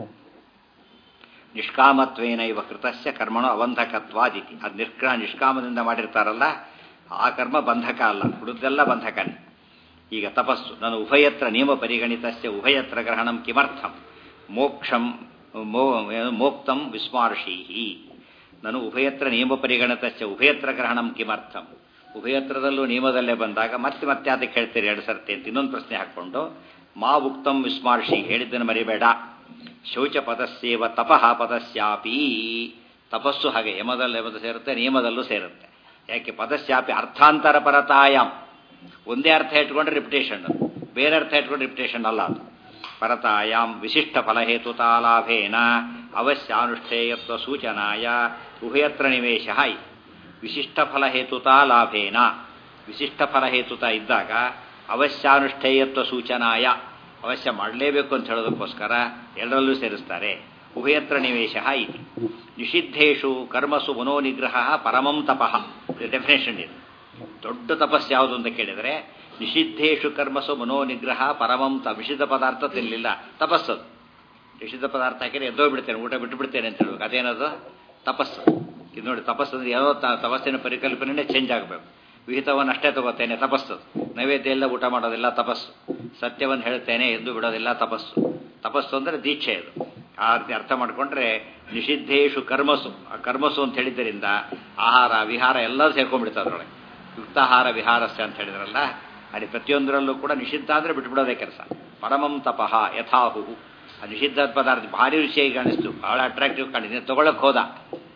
ನಿಷ್ಕಾಮತ್ವೇನೈವ ಕೃತಸ್ಯ ಕರ್ಮಣೋ ಅಬಂಧಕತ್ವಾದಿತಿ. ಅದು ನಿಷ್ಕಾ ನಿಷ್ಕಾಮದಿಂದ ಮಾಡಿರ್ತಾರಲ್ಲ ಆ ಕರ್ಮ ಬಂಧಕ ಅಲ್ಲ, ಹುಡುದೆಲ್ಲ ಬಂಧಕನೇ. ಈಗ ತಪಸ್ಸು ನಾನು ಉಭಯತ್ರ ನಿಯಮ ಪರಿಗಣಿತಸ್ಯ ಉಭಯತ್ರ ಗ್ರಹಣಂ ಕಿಮರ್ಥಂ ಮೋಕ್ಷಂ ಮೋಕ್ತಂ ವಿಸ್ಮಾರ್ಷೀಹಿ. ನಾನು ಉಭಯತ್ರ ನಿಯಮ ಪರಿಗಣಿತಸ್ಯ ಉಭಯತ್ರ ಗ್ರಹಣಂ ಕಿಮರ್ಥಂ. ಉಭಯತ್ರದಲ್ಲೂ ನಿಯಮದಲ್ಲೇ ಬಂದಾಗ ಮತ್ತೆ ಮತ್ತೆ ಅದಕ್ಕೆ ಹೇಳ್ತೀರಿ ಎರಡು ಸರ್ತಿ ಅಂತ ಇನ್ನೊಂದು ಪ್ರಶ್ನೆ ಹಾಕ್ಕೊಂಡು ಮಾ ಉಕ್ತಂ ವಿಸ್ಮಾರ್ಷಿ ಹೇಳಿದ್ದನ್ನು ಮರಿಬೇಡ. ಶೌಚ ಪದಸ್ಯೇವ ತಪಃ ಪದಸ್ಯಾಪಿ. ತಪಸ್ಸು ಹಾಗೆ ಯಮದಲ್ಲಿ ಯಮದ ಸೇರುತ್ತೆ, ನಿಯಮದಲ್ಲೂ ಸೇರುತ್ತೆ. ಯಾಕೆ? ಪದಸ್ಯಾಪಿ ಅರ್ಥಾಂತರ ಪರತಾಯಾಮ್. ಒಂದೇ ಅರ್ಥ ಇಟ್ಕೊಂಡ್ರೆ ರಿಪಿಟೇಷನ್, ಬೇರೆ ಅರ್ಥ ಇಟ್ಕೊಂಡ್ರೆ ರಿಪಿಟೇಷನ್ ಅಲ್ಲ. ಅದು ಪರತಾಯಾಮ್ ವಿಶಿಷ್ಟ ಫಲಹೇತುತಾಲಾಭೇನ ಅವಶ್ಯಾನುಷ್ಠೇಯತ್ವ ಸೂಚನಾಯ ಉಭಯತ್ರ ನಿವೇಶ. ವಿಶಿಷ್ಟ ಫಲಹೇತುತಾ ಲಾಭೇನ. ವಿಶಿಷ್ಟ ಫಲಹೇತುತ ಇದ್ದಾಗ ಅವಶ್ಯಾನುಷ್ಠೇಯತ್ವ ಸೂಚನಾಯ, ಅವಶ್ಯ ಮಾಡಲೇಬೇಕು ಅಂತ ಹೇಳೋದಕ್ಕೋಸ್ಕರ ಎಲ್ಲರಲ್ಲೂ ಸೇರಿಸ್ತಾರೆ. ಉಭಯತ್ರ ನಿವೇಶ ಇತಿ. ನಿಷಿದ್ಧೇಷು ಕರ್ಮಸು ಮನೋನಿಗ್ರಹ ಪರಮಂ ತಪಃ. ಡೆಫಿನೇಷನ್ ಇದೆ. ದೊಡ್ಡ ತಪಸ್ಸು ಯಾವುದು ಅಂತ ಕೇಳಿದರೆ ನಿಷಿದ್ಧೇಷು ಕರ್ಮಸು ಮನೋನಿಗ್ರಹ ಪರಮಂ ತ. ನಿಷಿದ್ಧ ಪದಾರ್ಥ ತಿನ್ನಲಿಲ್ಲ ತಪಸ್ಸದು. ನಿಷಿದ್ಧ ಪದಾರ್ಥ ಹಾಕಿದ್ರೆ ಎದ್ದೋಗ್ಬಿಡ್ತೇನೆ, ಊಟ ಬಿಟ್ಟು ಬಿಡ್ತೇನೆ ಅಂತ ಹೇಳ್ಬೇಕು. ಅದೇನದು? ತಪಸ್ಸು. ಇದು ನೋಡಿ, ತಪಸ್ಸು ಅಂದರೆ ಯಾವುದೋ ತಪಸ್ಸಿನ ಪರಿಕಲ್ಪನೆ ಚೇಂಜ್ ಆಗಬೇಕು. ವಿಹಿತವನ್ನು ಅಷ್ಟೇ ತಗೋತೇನೆ ತಪಸ್ಸು. ನೈವೇದ್ಯ ಎಲ್ಲ ಊಟ ಮಾಡೋದಿಲ್ಲ ತಪಸ್ಸು. ಸತ್ಯವನ್ನು ಹೇಳ್ತೇನೆ ಎದ್ದು ಬಿಡೋದಿಲ್ಲ ತಪಸ್ಸು. ತಪಸ್ಸು ಅಂದರೆ ದೀಕ್ಷೆ. ಅದು ಆ ರೀತಿ ಅರ್ಥ ಮಾಡಿಕೊಂಡ್ರೆ ನಿಷಿದ್ಧೇಷು ಕರ್ಮಸು. ಆ ಕರ್ಮಸು ಅಂತ ಹೇಳಿದ್ದರಿಂದ ಆಹಾರ ವಿಹಾರ ಎಲ್ಲರೂ ಸೇರ್ಕೊಂಡ್ಬಿಡ್ತಾರೆ ಅದರೊಳಗೆ. ಯುಕ್ತಾಹಾರ ವಿಹಾರಸ್ಯ ಅಂತ ಹೇಳಿದ್ರಲ್ಲ, ಅಲ್ಲಿ ಪ್ರತಿಯೊಂದರಲ್ಲೂ ಕೂಡ ನಿಷಿದ್ಧ ಅಂದರೆ ಬಿಟ್ಬಿಡೋದೇ ಕೆಲಸ. ಪರಮಂ ತಪಃ ಯಥಾಹು. ಆ ನಿಷಿದ್ಧ ಪದಾರ್ಥ ಭಾರಿ ರುಚಿಯಾಗಿ ಕಾಣಿಸ್ತು, ಬಹಳ ಅಟ್ರಾಕ್ಟಿವ್ ಕಾಣಿಸ್ತು, ತಗೊಳಕ್ಕೆ ಹೋದ.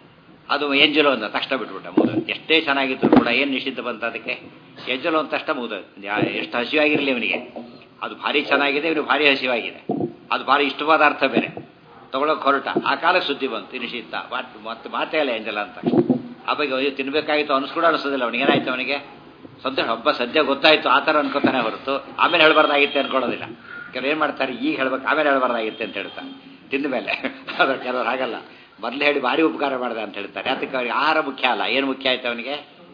ಅದು ಎಂಜಲೋ ಅಂತ ತಕ್ಷಣ ಬಿಟ್ಬಿಟ್ಟ ಮುಗಿದ. ಎಷ್ಟೇ ಚೆನ್ನಾಗಿದ್ರು ಕೂಡ ಏನು ನಿಷಿದ್ಧ ಬಂತ ಅದಕ್ಕೆ? ಎಂಜಲೋ ಅಂತ ತಕ್ಷಣ ಮುಗಿದ. ಎಷ್ಟು ಹಸಿವಾಗಿರಲಿ ಅವನಿಗೆ, ಅದು ಭಾರಿ ಚೆನ್ನಾಗಿದೆ, ಇವನು ಭಾರಿ ಹಸಿವಾಗಿದೆ, ಅದು ಭಾರಿ ಇಷ್ಟವಾದ ಅರ್ಥ ಬೇರೆ ತಗೊಳಕ್ ಹೊರಟ. ಆ ಕಾಲಕ್ಕೆ ಸುದ್ದಿ ಬಂತು ನಿಷಿದ್ಧ, ಮತ್ತೆ ಮಾತೇ ಇಲ್ಲ ಎಂಜಲ ಅಂತ. ಆ ಬಗ್ಗೆ ಅಯ್ಯೋ ತಿನ್ಬೇಕಾಗಿತ್ತು ಅನಿಸ್ಕೂಡ ಅನಿಸೋದಿಲ್ಲ ಅವನಿಗೆ. ಏನಾಯ್ತು ಅವನಿಗೆ? ಸಂತೋಷ, ಹಬ್ಬ ಸದ್ಯ ಗೊತ್ತಾಯ್ತು ಆ ಥರ ಅನ್ಕೋತಾನೆ ಹೊರತು ಆಮೇಲೆ ಹೇಳ್ಬಾರ್ದಾಗಿತ್ತೆ ಅನ್ಕೊಳ್ಳೋದಿಲ್ಲ. ಕೆಲವು ಏನು ಮಾಡ್ತಾರೆ, ಈಗ ಹೇಳ್ಬೇಕು ಆಮೇಲೆ ಹೇಳ್ಬಾರ್ದಾಗಿತ್ತೆ ಅಂತ ಹೇಳ್ತಾರೆ ತಿಂದ ಮೇಲೆ. ಅದು ಕೆಲವ್ರು ಹಾಗಲ್ಲ, ಮೊದಲು ಹೇಳಿ ಭಾರಿ ಉಪಕಾರ ಮಾಡಿದೆ ಅಂತ ಹೇಳ್ತಾರೆ. ಅದಕ್ಕೆ ಅವ್ರಿಗೆ ಆಹಾರ ಮುಖ್ಯ ಅಲ್ಲ, ಏನು ಮುಖ್ಯ ಆಯ್ತು ಅವನಿಗೆ?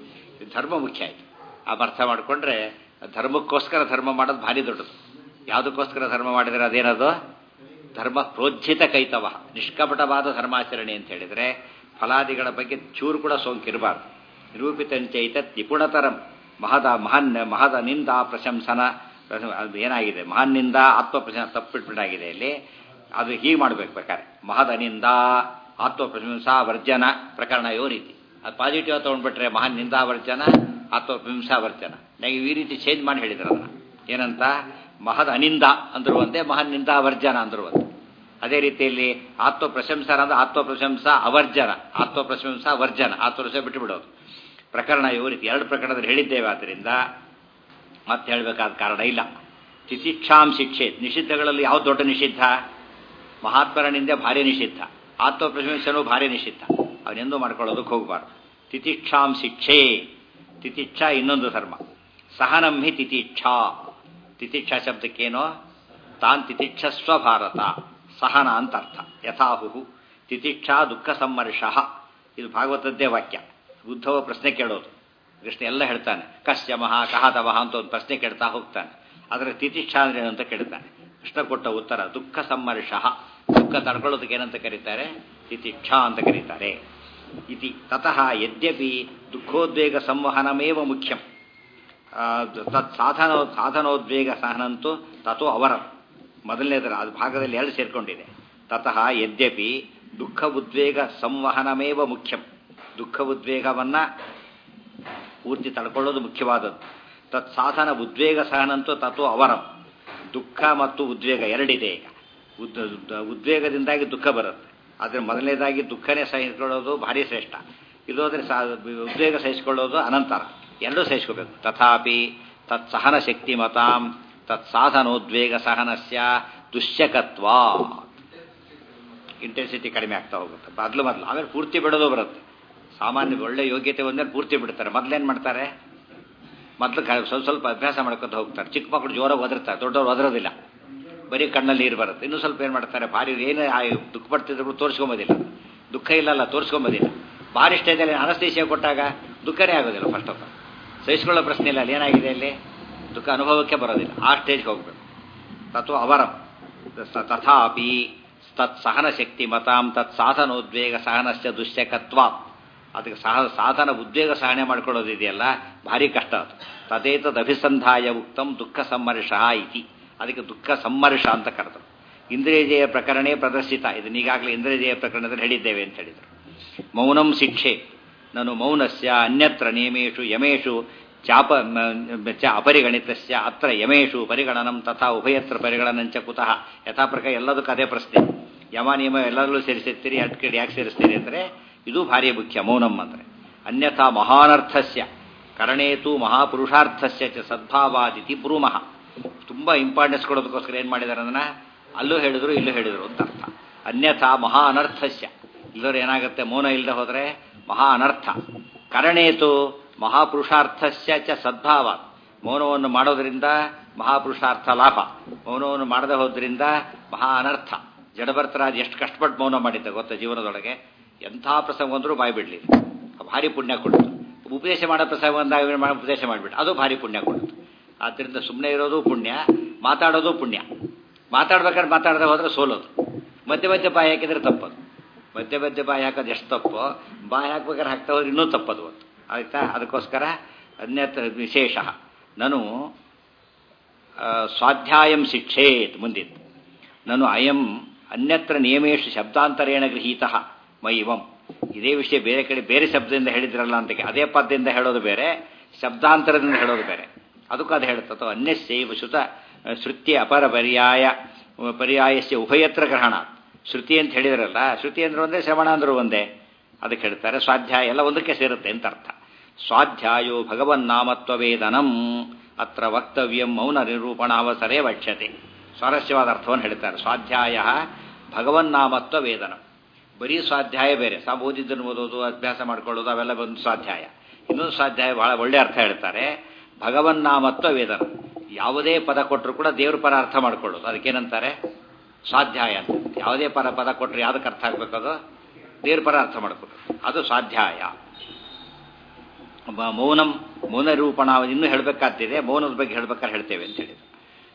ಧರ್ಮ ಮುಖ್ಯ ಆಯ್ತು. ಆ ಅರ್ಥ ಮಾಡಿಕೊಂಡ್ರೆ ಧರ್ಮಕ್ಕೋಸ್ಕರ ಧರ್ಮ ಮಾಡೋದು ಭಾರಿ ದೊಡ್ಡದು. ಯಾವುದಕ್ಕೋಸ್ಕರ ಧರ್ಮ ಮಾಡಿದರೆ ಅದೇನದು? ಧರ್ಮ ಪ್ರೋಜ್ಜಿತ ಕೈತವ, ನಿಷ್ಕಪಟವಾದ ಧರ್ಮಾಚರಣೆ ಅಂತ ಹೇಳಿದರೆ ಫಲಾದಿಗಳ ಬಗ್ಗೆ ಚೂರು ಕೂಡ ಸೋಂಕಿರಬಾರ್ದು. ನಿರೂಪಿತಂಚೈತ ನಿಪುಣತರಂ ಮಹದ ಮಹಾನ್ ಮಹದ ನಿಂದ ಪ್ರಶಂಸನ ಅದು ಏನಾಗಿದೆ, ಮಹಾನ್ನಿಂದ ಆತ್ಮ ಪ್ರಶಂಸ ತಪ್ಪಿಟ್ಬಿಟ್ಟಾಗಿದೆ ಇಲ್ಲಿ. ಅದು ಹೀಗೆ ಮಾಡ್ಬೇಕು ಬೇಕಾದ್ರೆ, ಮಹದನಿಂದ ಆತ್ಮ ಪ್ರಶಂಸಾ ವರ್ಜನ ಪ್ರಕರಣ ಯೋ ರೀತಿ. ಅದು ಪಾಸಿಟಿವ್ ತೊಗೊಂಡ್ಬಿಟ್ರೆ ಮಹಾನ್ ನಿಂದಾ ವರ್ಜನ ಆತ್ಮ ಪ್ರಶಂಸಾ ವರ್ಜನ. ನೀವು ಈ ರೀತಿ ಚೇಂಜ್ ಮಾಡಿ ಹೇಳಿದ್ರು ಅದನ್ನ. ಏನಂತ? ಮಹದ ಅನಿಂದ ಅಂದ್ರು ಒಂದೇ, ಮಹಾನ್ ನಿಂದಾ ವರ್ಜನ ಅಂದ್ರು ಒಂದೇ. ಅದೇ ರೀತಿಯಲ್ಲಿ ಆತ್ಮ ಪ್ರಶಂಸರ ಅಂದ್ರೆ ಆತ್ಮ ಪ್ರಶಂಸಾ ಅವರ್ಜನ, ಆತ್ಮ ಪ್ರಶಂಸಾ ವರ್ಜನ, ಆತ್ಮ ಪ್ರಶಂಸೆ ಬಿಟ್ಟು ಬಿಡೋದು. ಪ್ರಕರಣ ಇವು ರೀತಿ ಎರಡು ಪ್ರಕರಣದಲ್ಲಿ ಹೇಳಿದ್ದೇವೆ. ಆದ್ದರಿಂದ ಮತ್ತೆ ಹೇಳಬೇಕಾದ ಕಾರಣ ಇಲ್ಲ. ತಿತಿಕ್ಷಾಂ ಶಿಕ್ಷೆ, ನಿಷಿದ್ಧಗಳಲ್ಲಿ ಯಾವ ದೊಡ್ಡ ನಿಷಿದ್ಧ? ಮಹಾತ್ಮರ ನಿಂದೆ ಭಾರಿ ನಿಷಿದ್ಧ, ಆತ್ಮ ಪ್ರಶಂಸನೂ ಭಾರಿ ನಿಷಿದ್ಧ. ಅವನೆಂದೂ ಮಾಡ್ಕೊಳ್ಳೋದಕ್ಕೆ ಹೋಗಬಾರ್ದು. ತಿತಿಕ್ಷಾಂ ಶಿಕ್ಷೆ, ತಿತಿಕ್ಷಾ ಇನ್ನೊಂದು ಧರ್ಮ. ಸಹನಂ ಹಿ ತಿತಿಕ್ಷಾ, ತಿತಿಕ್ಷಾ ಶಬ್ದಕ್ಕೇನೋ ತಾನ್ ತಿತಿಕ್ಷಸ್ವ ಭಾರತ, ಸಹನ ಅಂತ ಅರ್ಥ. ಯಥಾಹುಹು ತಿತಿಕ್ಷಾ ದುಃಖ ಸಂಮರ್ಷ, ಇದು ಭಾಗವತದ್ದೇ ವಾಕ್ಯ. ಬುದ್ಧವ ಪ್ರಶ್ನೆ ಕೇಳೋದು, ಕೃಷ್ಣ ಎಲ್ಲ ಹೇಳ್ತಾನೆ. ಕಶ್ಯ ಮಹಾ ಕಹತವಹ ಅಂತ ಒಂದು ಪ್ರಶ್ನೆ ಕೇಳ್ತಾ ಹೋಗ್ತಾನೆ. ಅದರ ತಿತಿಕ್ಷಾ ಅಂದ್ರೆ ಏನಂತ ಕೇಳ್ತಾನೆ. ಕೃಷ್ಣ ಕೊಟ್ಟ ಉತ್ತರ ದುಃಖ ಸಂಮರ್ಷ, ದುಃಖ ತಡ್ಕೊಳ್ಳೋದಕ್ಕೆ ಏನಂತ ಕರೀತಾರೆ? ತಿತಿಕ್ಷಾ ಅಂತ ಕರೀತಾರೆ. ಇತಿ ತತಃ ಯದ್ಯಪಿ ದುಃಖೋದ್ವೇಗ ಸಂವಹನಮೇವ ಮುಖ್ಯಂ, ತತ್ ಸಾಧನ ಸಾಧನೋದ್ವೇಗ ಸಹನಂತೂ ತಥೋ ಅವರ ಮೊದಲನೇದರ ಅದು ಭಾಗದಲ್ಲಿ ಎರಡು ಸೇರ್ಕೊಂಡಿದೆ. ತತಃ ಯದ್ಯಪಿ ದುಃಖ ಉದ್ವೇಗ ಸಂವಹನಮೇವ ಮುಖ್ಯಂ, ದುಃಖ ಉದ್ವೇಗವನ್ನ ಪೂರ್ತಿ ತಡ್ಕೊಳ್ಳೋದು ಮುಖ್ಯವಾದದ್ದು. ತತ್ ಸಾಧನ ಉದ್ವೇಗ ಸಹನಂತೂ ತಥೋ ಅವರಂ, ದುಃಖ ಮತ್ತು ಉದ್ವೇಗ ಎರಡಿದೆ. ಈಗ ಉದ್ ಉದ್ವೇಗದಿಂದಾಗಿ ದುಃಖ ಬರುತ್ತೆ, ಆದರೆ ಮೊದಲನೇದಾಗಿ ದುಃಖನೇ ಸಹಿಸಿಕೊಳ್ಳೋದು ಭಾರಿ ಶ್ರೇಷ್ಠ. ಇಲ್ಲೋದ್ರೆ ಉದ್ವೇಗ ಸಹಿಸಿಕೊಳ್ಳೋದು ಅನಂತರ, ಎರಡೂ ಸಹಿಸ್ಕೋಬೇಕು. ತಥಾಪಿ ತತ್ ಸಹನ ಶಕ್ತಿ ಮತಾಂ ತತ್ ಸಾಧನೋದ್ವೇಗ ಸಹನಸ್ಯ ದುಶ್ಯಕತ್ವ, ಇಂಟೆನ್ಸಿಟಿ ಕಡಿಮೆ ಆಗ್ತಾ ಹೋಗುತ್ತೆ ಮೊದಲು ಮೊದಲು. ಆಮೇಲೆ ಪೂರ್ತಿ ಬಿಡೋದು ಬರುತ್ತೆ. ಸಾಮಾನ್ಯ ಒಳ್ಳೆ ಯೋಗ್ಯತೆ ಒಂದೇ ಪೂರ್ತಿ ಬಿಡ್ತಾರೆ. ಮೊದಲೇನು ಮಾಡ್ತಾರೆ? ಮೊದಲು ಸ್ವಲ್ಪ ಸ್ವಲ್ಪ ಅಭ್ಯಾಸ ಮಾಡ್ಕೊತ ಹೋಗ್ತಾರೆ. ಚಿಕ್ಕ ಮಕ್ಕಳು ಜೋರಾಗಿ ಒದರ್ತಾರೆ, ದೊಡ್ಡವ್ರು ಒದರೋದಿಲ್ಲ, ಬರೀ ಕಣ್ಣಲ್ಲಿ ನೀರು ಬರುತ್ತೆ. ಇನ್ನೂ ಸ್ವಲ್ಪ ಏನು ಮಾಡ್ತಾರೆ, ಭಾರಿ ಏನು ದುಃಖ ಪಡ್ತಿದ್ರು ತೋರಿಸ್ಕೊಂಬೋದಿಲ್ಲ, ದುಃಖ ಇಲ್ಲಲ್ಲ ತೋರಿಸ್ಕೊಂಬೋದಿಲ್ಲ. ಭಾರಿ ಸ್ಟೇಜಲ್ಲಿ ಅನಸ್ತೇಶಿಯ ಕೊಟ್ಟಾಗ ದುಃಖನೇ ಆಗೋದಿಲ್ಲ. ಫಸ್ಟ್ ಆಫ್ ಆಲ್ ಸಹಿಸ್ಕೊಳ್ಳೋ ಪ್ರಶ್ನೆ ಇಲ್ಲ, ಅಲ್ಲಿ ಏನಾಗಿದೆ ಅಲ್ಲಿ ದುಃಖ ಅನುಭವಕ್ಕೆ ಬರೋದಿಲ್ಲ. ಆ ಸ್ಟೇಜ್ಗೆ ಹೋಗ್ಬೇಕು. ತತ್ವ ಅವರಂ ತಥಾಪಿ ತತ್ ಸಹನ ಶಕ್ತಿ ಮತಾಂ ತತ್ ಸಾಧನೋದ್ವೇಗ ಸಹನಸ್ಯ ದುಶ್ಯಕತ್ವ, ಅದಕ್ಕೆ ಸಹ ಸಾಧನ ಉದ್ವೇಗ ಸಹನೆ ಮಾಡ್ಕೊಳ್ಳೋದಿದೆಯಲ್ಲ ಭಾರಿ ಕಷ್ಟ. ಅದು ತದೇತದ್ ಅಭಿಸಂಧಾಯ ಉಕ್ತಂ ದುಃಖ ಸಂಮರ್ಷ ಇತಿ, ಅದಕ್ಕೆ ದುಃಖ ಸಂಮರ್ಷ ಅಂತ ಕರೆದರು. ಇಂದ್ರಿಯಜಯ ಪ್ರಕರಣೇ ಪ್ರದರ್ಶಿತ, ಇದನ್ನ ಈಗಾಗಲೇ ಇಂದ್ರಿಯಜಯ ಪ್ರಕರಣದಲ್ಲಿ ಹೇಳಿದ್ದೇವೆ ಅಂತ ಹೇಳಿದರು. ಮೌನಂ ಶಿಕ್ಷೆ ನಾನು ಮೌನಸ್ಯ ಅನ್ಯತ್ರ ನಿಯಮೇಶು ಯಮೇಶು ಚಾಪ ಚ ಅಪರಿಗಣಿತಸ್ಯ ಅತ್ರ ಯಮೇಶು ಪರಿಗಣನಂ ತಥಾ ಉಭಯತ್ರ ಪರಿಗಣನಂಚ ಕುತಃ. ಯಥಾ ಪ್ರಕಾರ ಎಲ್ಲದಕ್ಕೂ ಅದೇ ಪ್ರಶ್ನೆ, ಯಮ ನಿಯಮ ಎಲ್ಲರಲ್ಲೂ ಸೇರಿಸಿರ್ತೀರಿ, ಅಟ್ ಕಡೆ ಯಾಕೆ ಸೇರಿಸ್ತೀರಿ ಅಂದರೆ ಇದು ಭಾರಿ ಮುಖ್ಯ. ಮೌನಂ ಅಂದರೆ ಅನ್ಯಥಾ ಮಹಾನರ್ಥಸ್ಯ ಕರಣೇತು ಮಹಾಪುರುಷಾರ್ಥಸ್ಯ ಚ ಸದ್ಭಾವಾದಿತಿ ಬ್ರೂಮಃ. ತುಂಬ ಇಂಪಾರ್ಟೆನ್ಸ್ ಕೊಡೋದಕ್ಕೋಸ್ಕರ ಏನು ಮಾಡಿದ್ದಾರೆ ಅದನ್ನು ಅಲ್ಲೂ ಹೇಳಿದ್ರು ಇಲ್ಲೂ ಹೇಳಿದರು ಅಂತ ಅರ್ಥ. ಅನ್ಯಥಾ ಮಹಾ ಅನರ್ಥಸ್ಯ, ಇಲ್ಲದ್ರೆ ಏನಾಗುತ್ತೆ, ಮೌನ ಇಲ್ಲದೆ ಹೋದರೆ ಮಹಾ ಅನರ್ಥ. ಕರಣೇತು ಮಹಾಪುರುಷಾರ್ಥಸ್ಯ ಚ ಸದ್ಭಾವ, ಮೌನವನ್ನು ಮಾಡೋದ್ರಿಂದ ಮಹಾಪುರುಷಾರ್ಥ ಲಾಭ, ಮೌನವನ್ನು ಮಾಡದೆ ಹೋದ್ರಿಂದ ಮಹಾ ಅನರ್ಥ. ಜಡಭರ್ತರಾಜ್ ಎಷ್ಟು ಕಷ್ಟಪಟ್ಟು ಮೌನ ಮಾಡಿದ್ದೆ ಗೊತ್ತಾ ಜೀವನದೊಳಗೆ. ಎಂಥ ಪ್ರಸಂಗ ಬಂದರೂ ಬಾಯಿ ಬಿಡಲಿ, ಭಾರಿ ಪುಣ್ಯ ಕೊಡ್ತು. ಉಪದೇಶ ಮಾಡೋ ಪ್ರಸಂಗ ಬಂದಾಗ ಮಾಡೋ ಉಪದೇಶ ಮಾಡಿಬಿಟ್ಟು ಅದು ಭಾರಿ ಪುಣ್ಯ ಕೊಡ್ತು. ಆದ್ದರಿಂದ ಸುಮ್ಮನೆ ಇರೋದು ಪುಣ್ಯ, ಮಾತಾಡೋದು ಪುಣ್ಯ. ಮಾತಾಡ್ಬೇಕಾದ್ರೆ ಮಾತಾಡದೆ ಹೋದರೆ ಸೋಲೋದು. ಮಧ್ಯೆ ಮಧ್ಯೆ ಬಾಯಿ ಹಾಕಿದರೆ ತಪ್ಪದು. ಮಧ್ಯೆ ಮಧ್ಯೆ ಬಾಯಿ ಹಾಕೋದು ಎಷ್ಟು ತಪ್ಪು, ಬಾಯಿ ಹಾಕ್ಬೇಕಾದ್ರೆ ಹಾಕ್ತಾ ಹೋದ್ರೆ ಇನ್ನೂ ತಪ್ಪದು ಅಂತ ಆಯ್ತಾ. ಅದಕ್ಕೋಸ್ಕರ ಅನ್ಯತ್ರ ವಿಶೇಷ ನಾನು ಸ್ವಾಧ್ಯಾಯಂ ಶಿಕ್ಷೇತ್ ಮುಂದಿದ್ದು. ನಾನು ಅಯಂ ಅನ್ಯತ್ರ ನಿಯಮೇಶು ಶಬ್ದಾಂತರೇಣ ಗೃಹೀತ ಮೈವಂ. ಇದೇ ವಿಷಯ ಬೇರೆ ಕಡೆ ಬೇರೆ ಶಬ್ದದಿಂದ ಹೇಳಿದ್ರಲ್ಲ ಅಂತ, ಅದೇ ಪದದಿಂದ ಹೇಳೋದು ಬೇರೆ, ಶಬ್ದಾಂತರದಿಂದ ಹೇಳೋದು ಬೇರೆ. ಅದಕ್ಕೂ ಅದು ಹೇಳುತ್ತೋ ಅನ್ಯಸ್ಯೈವ ಶ್ರುತ ಶ್ರುತ್ಯ ಅಪರ ಪರ್ಯಾಯ ಪರ್ಯಾಯಸ್ಯ ಉಭಯತ್ರ ಗ್ರಹಣ. ಶ್ರುತಿ ಅಂತ ಹೇಳಿದ್ರಲ್ಲ, ಶ್ರುತಿ ಅಂದ್ರೆ ಒಂದೇ, ಶ್ರವಣ ಅಂದ್ರೂ ಒಂದೇ. ಅದಕ್ಕೆ ಹೇಳ್ತಾರೆ ಸ್ವಾಧ್ಯಾಯ ಎಲ್ಲ ಒಂದಕ್ಕೆ ಸೇರುತ್ತೆ ಅಂತ ಅರ್ಥ. ಸ್ವಾಧ್ಯಾಯೋ ಭಗವನ್ನಾಮತ್ವ ವೇದನಂ ಅತ್ರ ವಕ್ತವ್ಯಂ ಮೌನ ನಿರೂಪಣಾವಸರೇ ವಕ್ಷ್ಯತೆ. ಸ್ವಾರಸ್ಯವಾದ ಅರ್ಥವನ್ನು ಹೇಳ್ತಾರೆ. ಸ್ವಾಧ್ಯಾಯ ಭಗವನ್ನಾಮತ್ವ ವೇದನಂ. ಬರೀ ಸ್ವಾಧ್ಯಾಯ ಬೇರೆ, ಸಾ ಓದಿದ್ದನ್ನು ಓದೋದು, ಅಭ್ಯಾಸ ಮಾಡ್ಕೊಳ್ಳೋದು, ಅವೆಲ್ಲ ಒಂದು ಸ್ವಾಧ್ಯಾಯ. ಇನ್ನೊಂದು ಸ್ವಾಧ್ಯಾಯ ಬಹಳ ಒಳ್ಳೆ ಅರ್ಥ ಹೇಳ್ತಾರೆ, ಭಗವನ್ನಾಮತ್ವ ವೇದನ. ಯಾವುದೇ ಪದ ಕೊಟ್ಟರು ಕೂಡ ದೇವ್ರ ಪರ ಅರ್ಥ ಮಾಡ್ಕೊಳ್ಳೋದು, ಅದಕ್ಕೇನಂತಾರೆ ಸ್ವಾಧ್ಯಾಯ ಅಂತ. ಯಾವುದೇ ಪರ ಪದ ಕೊಟ್ಟರು ಯಾವುದಕ್ಕೆ ಅರ್ಥ ಆಗ್ಬೇಕದು ದೇವ್ರ ಪರ ಅರ್ಥ ಮಾಡ್ಕೊಳ್ಳೋದು, ಅದು ಸ್ವಾಧ್ಯಾಯ. ಮೌನಂ ಮೌನ ರೂಪಣ ಇನ್ನೂ ಹೇಳಬೇಕಾಗ್ತಿದೆ, ಮೌನದ ಬಗ್ಗೆ ಹೇಳ್ಬೇಕಾದ್ರೆ ಹೇಳ್ತೇವೆ ಅಂತ ಹೇಳಿದ್ರು.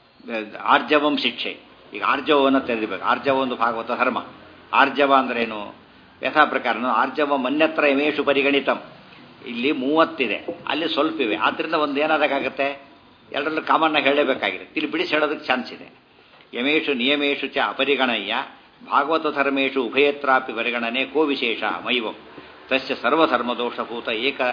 ಆರ್ಜವಂ ಶಿಕ್ಷೆ. ಈಗ ಆರ್ಜವವನ್ನು ತೆರೆದಿಬೇಕು. ಆರ್ಜವ ಒಂದು ಭಾಗವತ ಧರ್ಮ. ಆರ್ಜವ ಅಂದ್ರೇನು? ಯಥಾ ಪ್ರಕಾರ ಆರ್ಜವ ಮನ್ಯತ್ರ ಯಮೇಶು ಪರಿಗಣಿತಂ. ಇಲ್ಲಿ ಮೂವತ್ತಿದೆ, ಅಲ್ಲಿ ಸ್ವಲ್ಪ ಇವೆ, ಆದ್ದರಿಂದ ಒಂದು ಏನಾದಾಗುತ್ತೆ, ಎಲ್ಲರಲ್ಲೂ ಕಾಮನ್ನ ಹೇಳಲೇಬೇಕಾಗಿದೆ. ಇಲ್ಲಿ ಬಿಡಿಸಿ ಹೇಳೋದಕ್ಕೆ ಚಾನ್ಸ್ ಇದೆ. ಯಮೇಶು ನಿಯಮೇಶು ಚ ಅಪರಿಗಣಯ್ಯ ಭಾಗವತ ಧರ್ಮೇಶು ಉಭಯತ್ರಾಪಿ ಪರಿಗಣನೆ ಕೋ ವಿಶೇಷ ಮೈವಂ ತಸ್ಯ ಸರ್ವಧರ್ಮದೋಷಭೂತ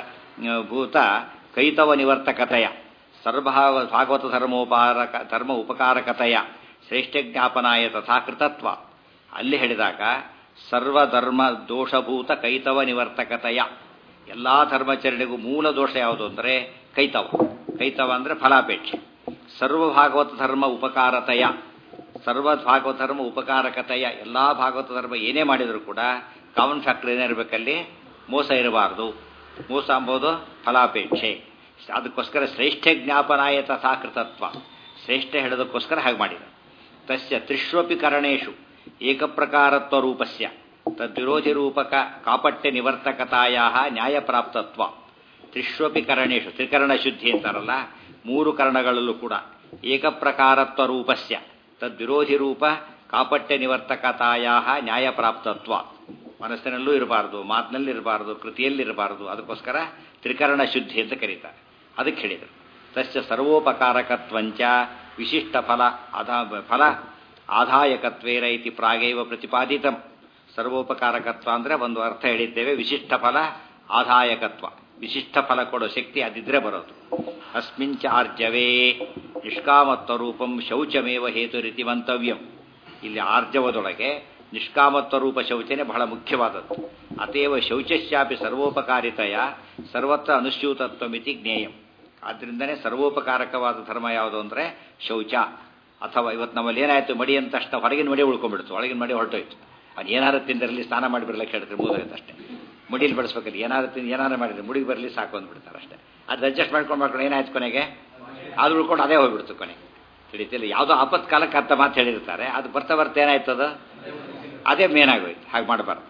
ಏಕಭೂತ ಕೈತವ ನಿವರ್ತಕತೆಯ ಸರ್ವಭಾವ ಭಾಗವತ ಧರ್ಮೋಪಾರಕ ಧರ್ಮ ಉಪಕಾರಕತೆಯ ಶ್ರೇಷ್ಠ ಜ್ಞಾಪನಾಯ ತಥಾ ಕೃತತ್ವ. ಅಲ್ಲಿ ಹೇಳಿದಾಗ ಸರ್ವಧರ್ಮ ದೋಷಭೂತ ಕೈತವ ನಿವರ್ತಕತೆಯ, ಎಲ್ಲ ಧರ್ಮಾಚರಣೆಗೂ ಮೂಲ ದೋಷ ಯಾವುದು ಅಂದರೆ ಕೈತವ. ಕೈತವ ಅಂದರೆ ಫಲಾಪೇಕ್ಷೆ. ಸರ್ವ ಭಾಗವತ ಧರ್ಮ ಉಪಕಾರತೆಯ, ಸರ್ವ ಭಾಗವತ ಧರ್ಮ ಉಪಕಾರಕತೆಯ, ಎಲ್ಲ ಭಾಗವತ ಧರ್ಮ ಏನೇ ಮಾಡಿದರೂ ಕೂಡ ಕಾಮನ್ ಫ್ಯಾಕ್ಟರ್ ಏನಿರಬೇಕಲ್ಲಿ, ಮೋಸ ಇರಬಾರ್ದು. ಮೋಸ ಅಂಬೋದು ಫಲಾಪೇಕ್ಷೆ. ಅದಕ್ಕೋಸ್ಕರ ಶ್ರೇಷ್ಠ ಜ್ಞಾಪನಾಯ ತಥಾ ಕೃತತ್ವ, ಶ್ರೇಷ್ಠ ಹೇಳೋದಕ್ಕೋಸ್ಕರ ಹಾಗೆ ಮಾಡಿದ. ತಸ್ಯ ತ್ರಿಷ್ವಪಿ ಕರಣೇಶು ಏಕಪ್ರಕಾರತ್ವ ರೂಪಸ್ಯ ತದ್ವಿರೋಧಿ ರೂಪಕ ಕಾಪಟ್ಯ ನಿವರ್ತಕತಾಯ ನ್ಯಾಯಪ್ರಾಪ್ತತ್ವ. ತ್ರಿಷ್ವಪಿ ಕರಣೇಶು, ತ್ರಿಕರಣ ಶುದ್ಧಿ ಅಂತಾರಲ್ಲ, ಮೂರು ಕರಣಗಳಲ್ಲೂ ಕೂಡ ಏಕಪ್ರಕಾರತ್ವ ರೂಪಸ್ಯ ತದ್ವಿರೋಧಿ ರೂಪ ಕಾಪಟ್ಯ ನಿವರ್ತಕತಾಯ ನ್ಯಾಯಪ್ರಾಪ್ತತ್ವ. ಮನಸ್ಸಿನಲ್ಲೂ ಇರಬಾರ್ದು, ಮಾತಿನಲ್ಲಿ ಇರಬಾರ್ದು, ಕೃತಿಯಲ್ಲಿರಬಾರ್ದು. ಅದಕ್ಕೋಸ್ಕರ ತ್ರಿಕರಣ ಶುದ್ಧಿ ಅಂತ ಕರೀತಾರೆ. ಅದಕ್ಕೆ ಹೇಳಿದರು. ತಸ್ಯ ಸರ್ವೋಪಕಾರಕತ್ವಂಚ ವಿಶಿಷ್ಟ ಫಲ ಆಧಾ ಫಲ ಆದಾಯಕತ್ವೇನ ಇತಿ ಪ್ರಾಗೈವ ಪ್ರತಿಪಾದಿತಂ. ಸರ್ವೋಪಕಾರಕತ್ವ ಅಂದರೆ ಒಂದು ಅರ್ಥ ಹೇಳಿದ್ದೇವೆ, ವಿಶಿಷ್ಟ ಫಲ ಆದಾಯಕತ್ವ. ವಿಶಿಷ್ಟ ಫಲ ಕೊಡೋ ಶಕ್ತಿ ಅದಿದ್ರೆ ಬರೋದು. ಅಸ್ಮಿಂಚ ಆರ್ಜವೇ ನಿಷ್ಕಾಮತ್ವ ರೂಪಂ ಶೌಚಮೇವ ಹೇತು ರೀತಿ ಮಂತವ್ಯಂ. ಇಲ್ಲಿ ಆರ್ಜವದೊಳಗೆ ನಿಷ್ಕಾಮತ್ವ ರೂಪ ಶೌಚನೆ ಬಹಳ ಮುಖ್ಯವಾದದ್ದು. ಅತೇವ ಶೌಚಶ್ಯಾಪಿ ಸರ್ವೋಪಕಾರಿತೆಯ ಸರ್ವತ್ರ ಅನುಸ್ಯೂತತ್ವಮಿತಿ ಜ್ಞೇಯಂ. ಆದ್ದರಿಂದನೇ ಸರ್ವೋಪಕಾರಕವಾದ ಧರ್ಮ ಯಾವುದು ಅಂದರೆ ಶೌಚ. ಅಥವಾ ಇವತ್ತು ನಮ್ಮಲ್ಲಿ ಏನಾಯಿತು, ಮಡಿ ಅಂತ ತಕ್ಷಣ ಹೊರಗಿನ ಮಡಿ ಉಳ್ಕೊಂಡ್ಬಿಡ್ತು, ಒಳಗಿನ ಮಡಿ ಹೊರಟೋಯ್ತು. ಅದು ಏನಾರು ತಿಂದಿರಲಿ ಸ್ನಾನ ಮಾಡಿ ಬಿಡ್ಲಿಕ್ಕೆ ಹೇಳಿದ್ರೆ ಮುಗಿದೋಯ್ತು ಅಷ್ಟೇ. ಮುಡಿಲಿ ಬೆಳೆಸ್ಬೇಕಲ್ಲಿ ಏನಾರು ತಿಂದು ಏನಾರು ಮಾಡಿದ್ರೆ ಮುಡಿಗೆ ಬರಲಿ ಸಾಕು ಅಂದ್ಬಿಡ್ತಾರೆ ಅಷ್ಟೇ. ಅದು ಅಡ್ಜಸ್ಟ್ ಮಾಡ್ಕೊಂಡು ಮಾಡ್ಕೊಂಡು ಏನಾಯ್ತು ಕೊನೆಗೆ ಅದು ಉಳ್ಕೊಂಡು ಅದೇ ಹೋಗ್ಬಿಡ್ತು ಕೊನೆಗೆ. ತಿಳಿತಿಲ್ಲ, ಯಾವುದೋ ಆಪತ್ಕಾಲಕ್ಕೆ ಅಂತ ಮಾತು ಹೇಳಿರ್ತಾರೆ, ಅದು ಬರ್ತಾ ಬರ್ತಾ ಏನಾಯ್ತದ ಅದೇ ಮೇನಾಗೋಯ್ತು. ಹಾಗೆ ಮಾಡಬಾರ್ದು.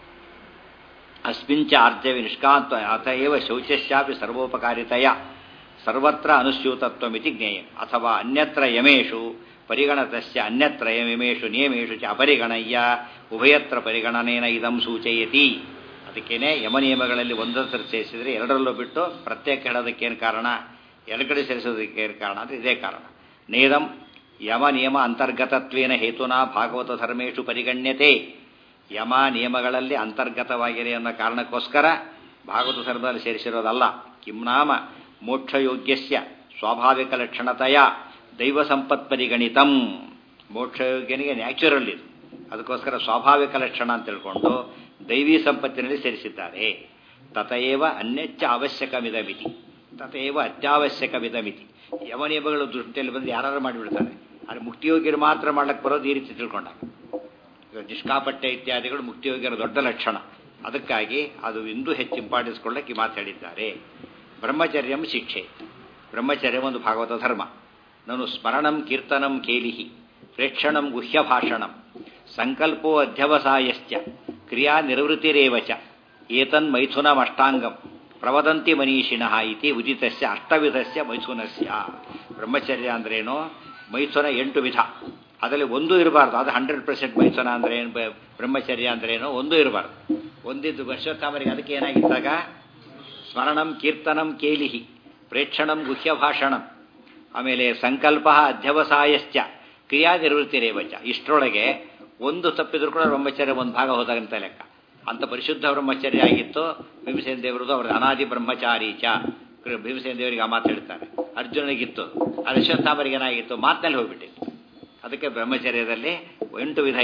ಅಸ್ಮಿಂಚ ಆರ್ಜವಿ ನಿಷ್ಕಾಂತ ಅತಏವ ಶೌಚಶ್ಯಾಪಿ ಸರ್ವೋಪಕಾರಿತೆಯ ಸರ್ವತ್ರ ಅನುಸ್ಯೂತತ್ವಮಿತಿ ಜ್ಞೇಯಂ. ಅಥವಾ ಅನ್ಯತ್ರ ಯಮೇಶು ಪರಿಗಣತಸ್ಯ ಅನ್ಯತ್ರ ಯಮೇಶು ನಿಯಮೇಶು ಚ ಅಪರಿಗಣಯ್ಯ ಉಭಯತ್ರ ಪರಿಗಣನೇನ ಇದಂ ಸೂಚಯತಿ. ಅದಕ್ಕೇನೆ ಯಮನಿಯಮಗಳಲ್ಲಿ ಒಂದೊಂದು ಸೇರಿಸಿದರೆ ಎರಡರಲ್ಲೂ ಬಿಟ್ಟು ಪ್ರತ್ಯೇಕ ಹೇಳೋದಕ್ಕೇನು ಕಾರಣ, ಎರಡು ಕಡೆ ಸೇರಿಸೋದಕ್ಕೇನು ಕಾರಣ ಅಂದರೆ ಇದೇ ಕಾರಣ. ನೇದಂ ಯಮ ನಿಯಮ ಅಂತರ್ಗತತ್ವೇನ ಹೇತುನಾ ಭಾಗವತ ಧರ್ಮೇಶು ಪರಿಗಣ್ಯತೆ. ಯಮ ನಿಯಮಗಳಲ್ಲಿ ಅಂತರ್ಗತವಾಗಿದೆ ಅನ್ನೋ ಕಾರಣಕ್ಕೋಸ್ಕರ ಭಾಗವತ ಧರ್ಮದಲ್ಲಿ ಸೇರಿಸಿರೋದಲ್ಲ. ಕಿಂನಾಮ ಮೋಕ್ಷಯೋಗ್ಯಸ್ಯ ಸ್ವಾಭಾವಿಕ ಲಕ್ಷಣತೆಯ ದೈವ ಸಂಪತ್ ಪರಿಗಣಿತಂ. ಮೋಕ್ಷಯೋಗ್ಯನಿಗೆ ನ್ಯಾಚುರಲ್ ಇದು, ಅದಕ್ಕೋಸ್ಕರ ಸ್ವಾಭಾವಿಕ ಲಕ್ಷಣ ಅಂತ ತಿಳ್ಕೊಂಡು ದೈವೀ ಸಂಪತ್ತಿನಲ್ಲಿ ಸೇರಿಸಿದ್ದಾರೆ. ತತಏವ ಅನ್ಯಚ್ಚ ಅವಶ್ಯಕವಿದಮಿತಿ, ತತೇವ ಅತ್ಯಾವಶ್ಯಕವಿದಮಿತಿ. ಯಮನಿಯಮಗಳು ದೃಷ್ಟಿಯಲ್ಲಿ ಬಂದು ಯಾರು ಮಾಡಿಬಿಡ್ತಾರೆ, ಆದರೆ ಮುಕ್ತಿಯೋಗ್ಯರು ಮಾತ್ರ ಮಾಡ್ಲಿಕ್ಕೆ ಬರೋದು ಈ ರೀತಿ ತಿಳ್ಕೊಂಡಾಗ. ನಿಷ್ಕಾಪಟ್ಯ ಇತ್ಯಾದಿಗಳು ಮುಕ್ತಿಯೋಗ್ಯರ ದೊಡ್ಡ ಲಕ್ಷಣ. ಅದಕ್ಕಾಗಿ ಅದು ಇನ್ನೂ ಹೆಚ್ಚು ಇಂಪಾರ್ಟೆನ್ಸ್ ಕೊಡಲಿಕ್ಕೆ ಮಾತು ಹೇಳಿದ್ದಾರೆ. ಬ್ರಹ್ಮಚರ್ಯಂ ಶಿಕ್ಷೆ. ಬ್ರಹ್ಮಚರ್ಯ ಒಂದು ಭಾಗವತ ಧರ್ಮ. ನಾನು ಸ್ಮರಣಂ ಕೀರ್ತನಂ ಕೇಲಿಹಿ ಪ್ರೇಕ್ಷಣಂ ಗುಹ್ಯ ಭಾಷಣಂ ಸಂಕಲ್ಪೋ ಅಧ್ಯವಸಾಯಶ್ಚ ಕ್ರಿಯಾ ನಿರ್ವೃತ್ತಿರೇವಚ ಏತನ್ ಮೈಥುನಮಷ್ಟಾಂಗಂ ಪ್ರವದಂತಿ ಮನೀಷಿಣಃ ಇತಿ ಉದಿತಸ್ಯ ಅಷ್ಟವಿಧಸ್ಯ ಮೈಥುನಸ್ಯ. ಬ್ರಹ್ಮಚರ್ಯ ಅಂದ್ರೇನು? ಮೈಥುನ ಎಂಟು ವಿಧ, ಅದರಲ್ಲಿ ಒಂದು ಇರಬಾರ್ದು. ಅದು ಹಂಡ್ರೆಡ್ ಪರ್ಸೆಂಟ್ ಮೈಥುನ ಅಂದ್ರೆ ಏನು, ಬ್ರಹ್ಮಚರ್ಯ ಅಂದ್ರೇನು? ಒಂದು ಇರಬಾರ್ದು. ಒಂದಿದ್ದು ವರ್ಷೋತ್ತಮರಿಗೆ ಅದಕ್ಕೆ ಏನಾಗಿದ್ದಾಗ ಸ್ಮರಣಂ ಕೀರ್ತನಂ ಕೇಲಿಹಿ ಪ್ರೇಕ್ಷಣಂ ಗುಹ್ಯ ಭಾಷಣಂ, ಆಮೇಲೆ ಸಂಕಲ್ಪ ಅಧ್ಯವಸಾಯಶ್ಚ ಕ್ರಿಯಾ ನಿರ್ವೃತ್ತಿರೇವಚ. ಇಷ್ಟರೊಳಗೆ ಒಂದು ತಪ್ಪಿದ್ರು ಕೂಡ ಬ್ರಹ್ಮಚರ್ಯ ಒಂದು ಭಾಗ ಹೋದಾಗಂತ ಲೆಕ್ಕ. ಅಂತ ಪರಿಶುದ್ಧ ಬ್ರಹ್ಮಚರ್ಯ ಆಗಿತ್ತು ಭೀಮಸೇನ ದೇವರದು. ಅವರದ್ದು ಅನಾದಿ ಬ್ರಹ್ಮಚಾರಿ ಚ. ಭೀಮಸೇನ ದೇವರಿಗೆ ಆ ಮಾತು ಹೇಳ್ತಾರೆ. ಅರ್ಜುನನಿಗಿತ್ತು, ಅದು ಅಶ್ವತ್ಥಾಮರಿಗೆ ಏನಾಗಿತ್ತು, ಮಾತಿನಲ್ಲಿ ಹೋಗ್ಬಿಟ್ಟಿತ್ತು. ಅದಕ್ಕೆ ಬ್ರಹ್ಮಚರ್ಯದಲ್ಲಿ ಎಂಟು ವಿಧ ಇದೆ.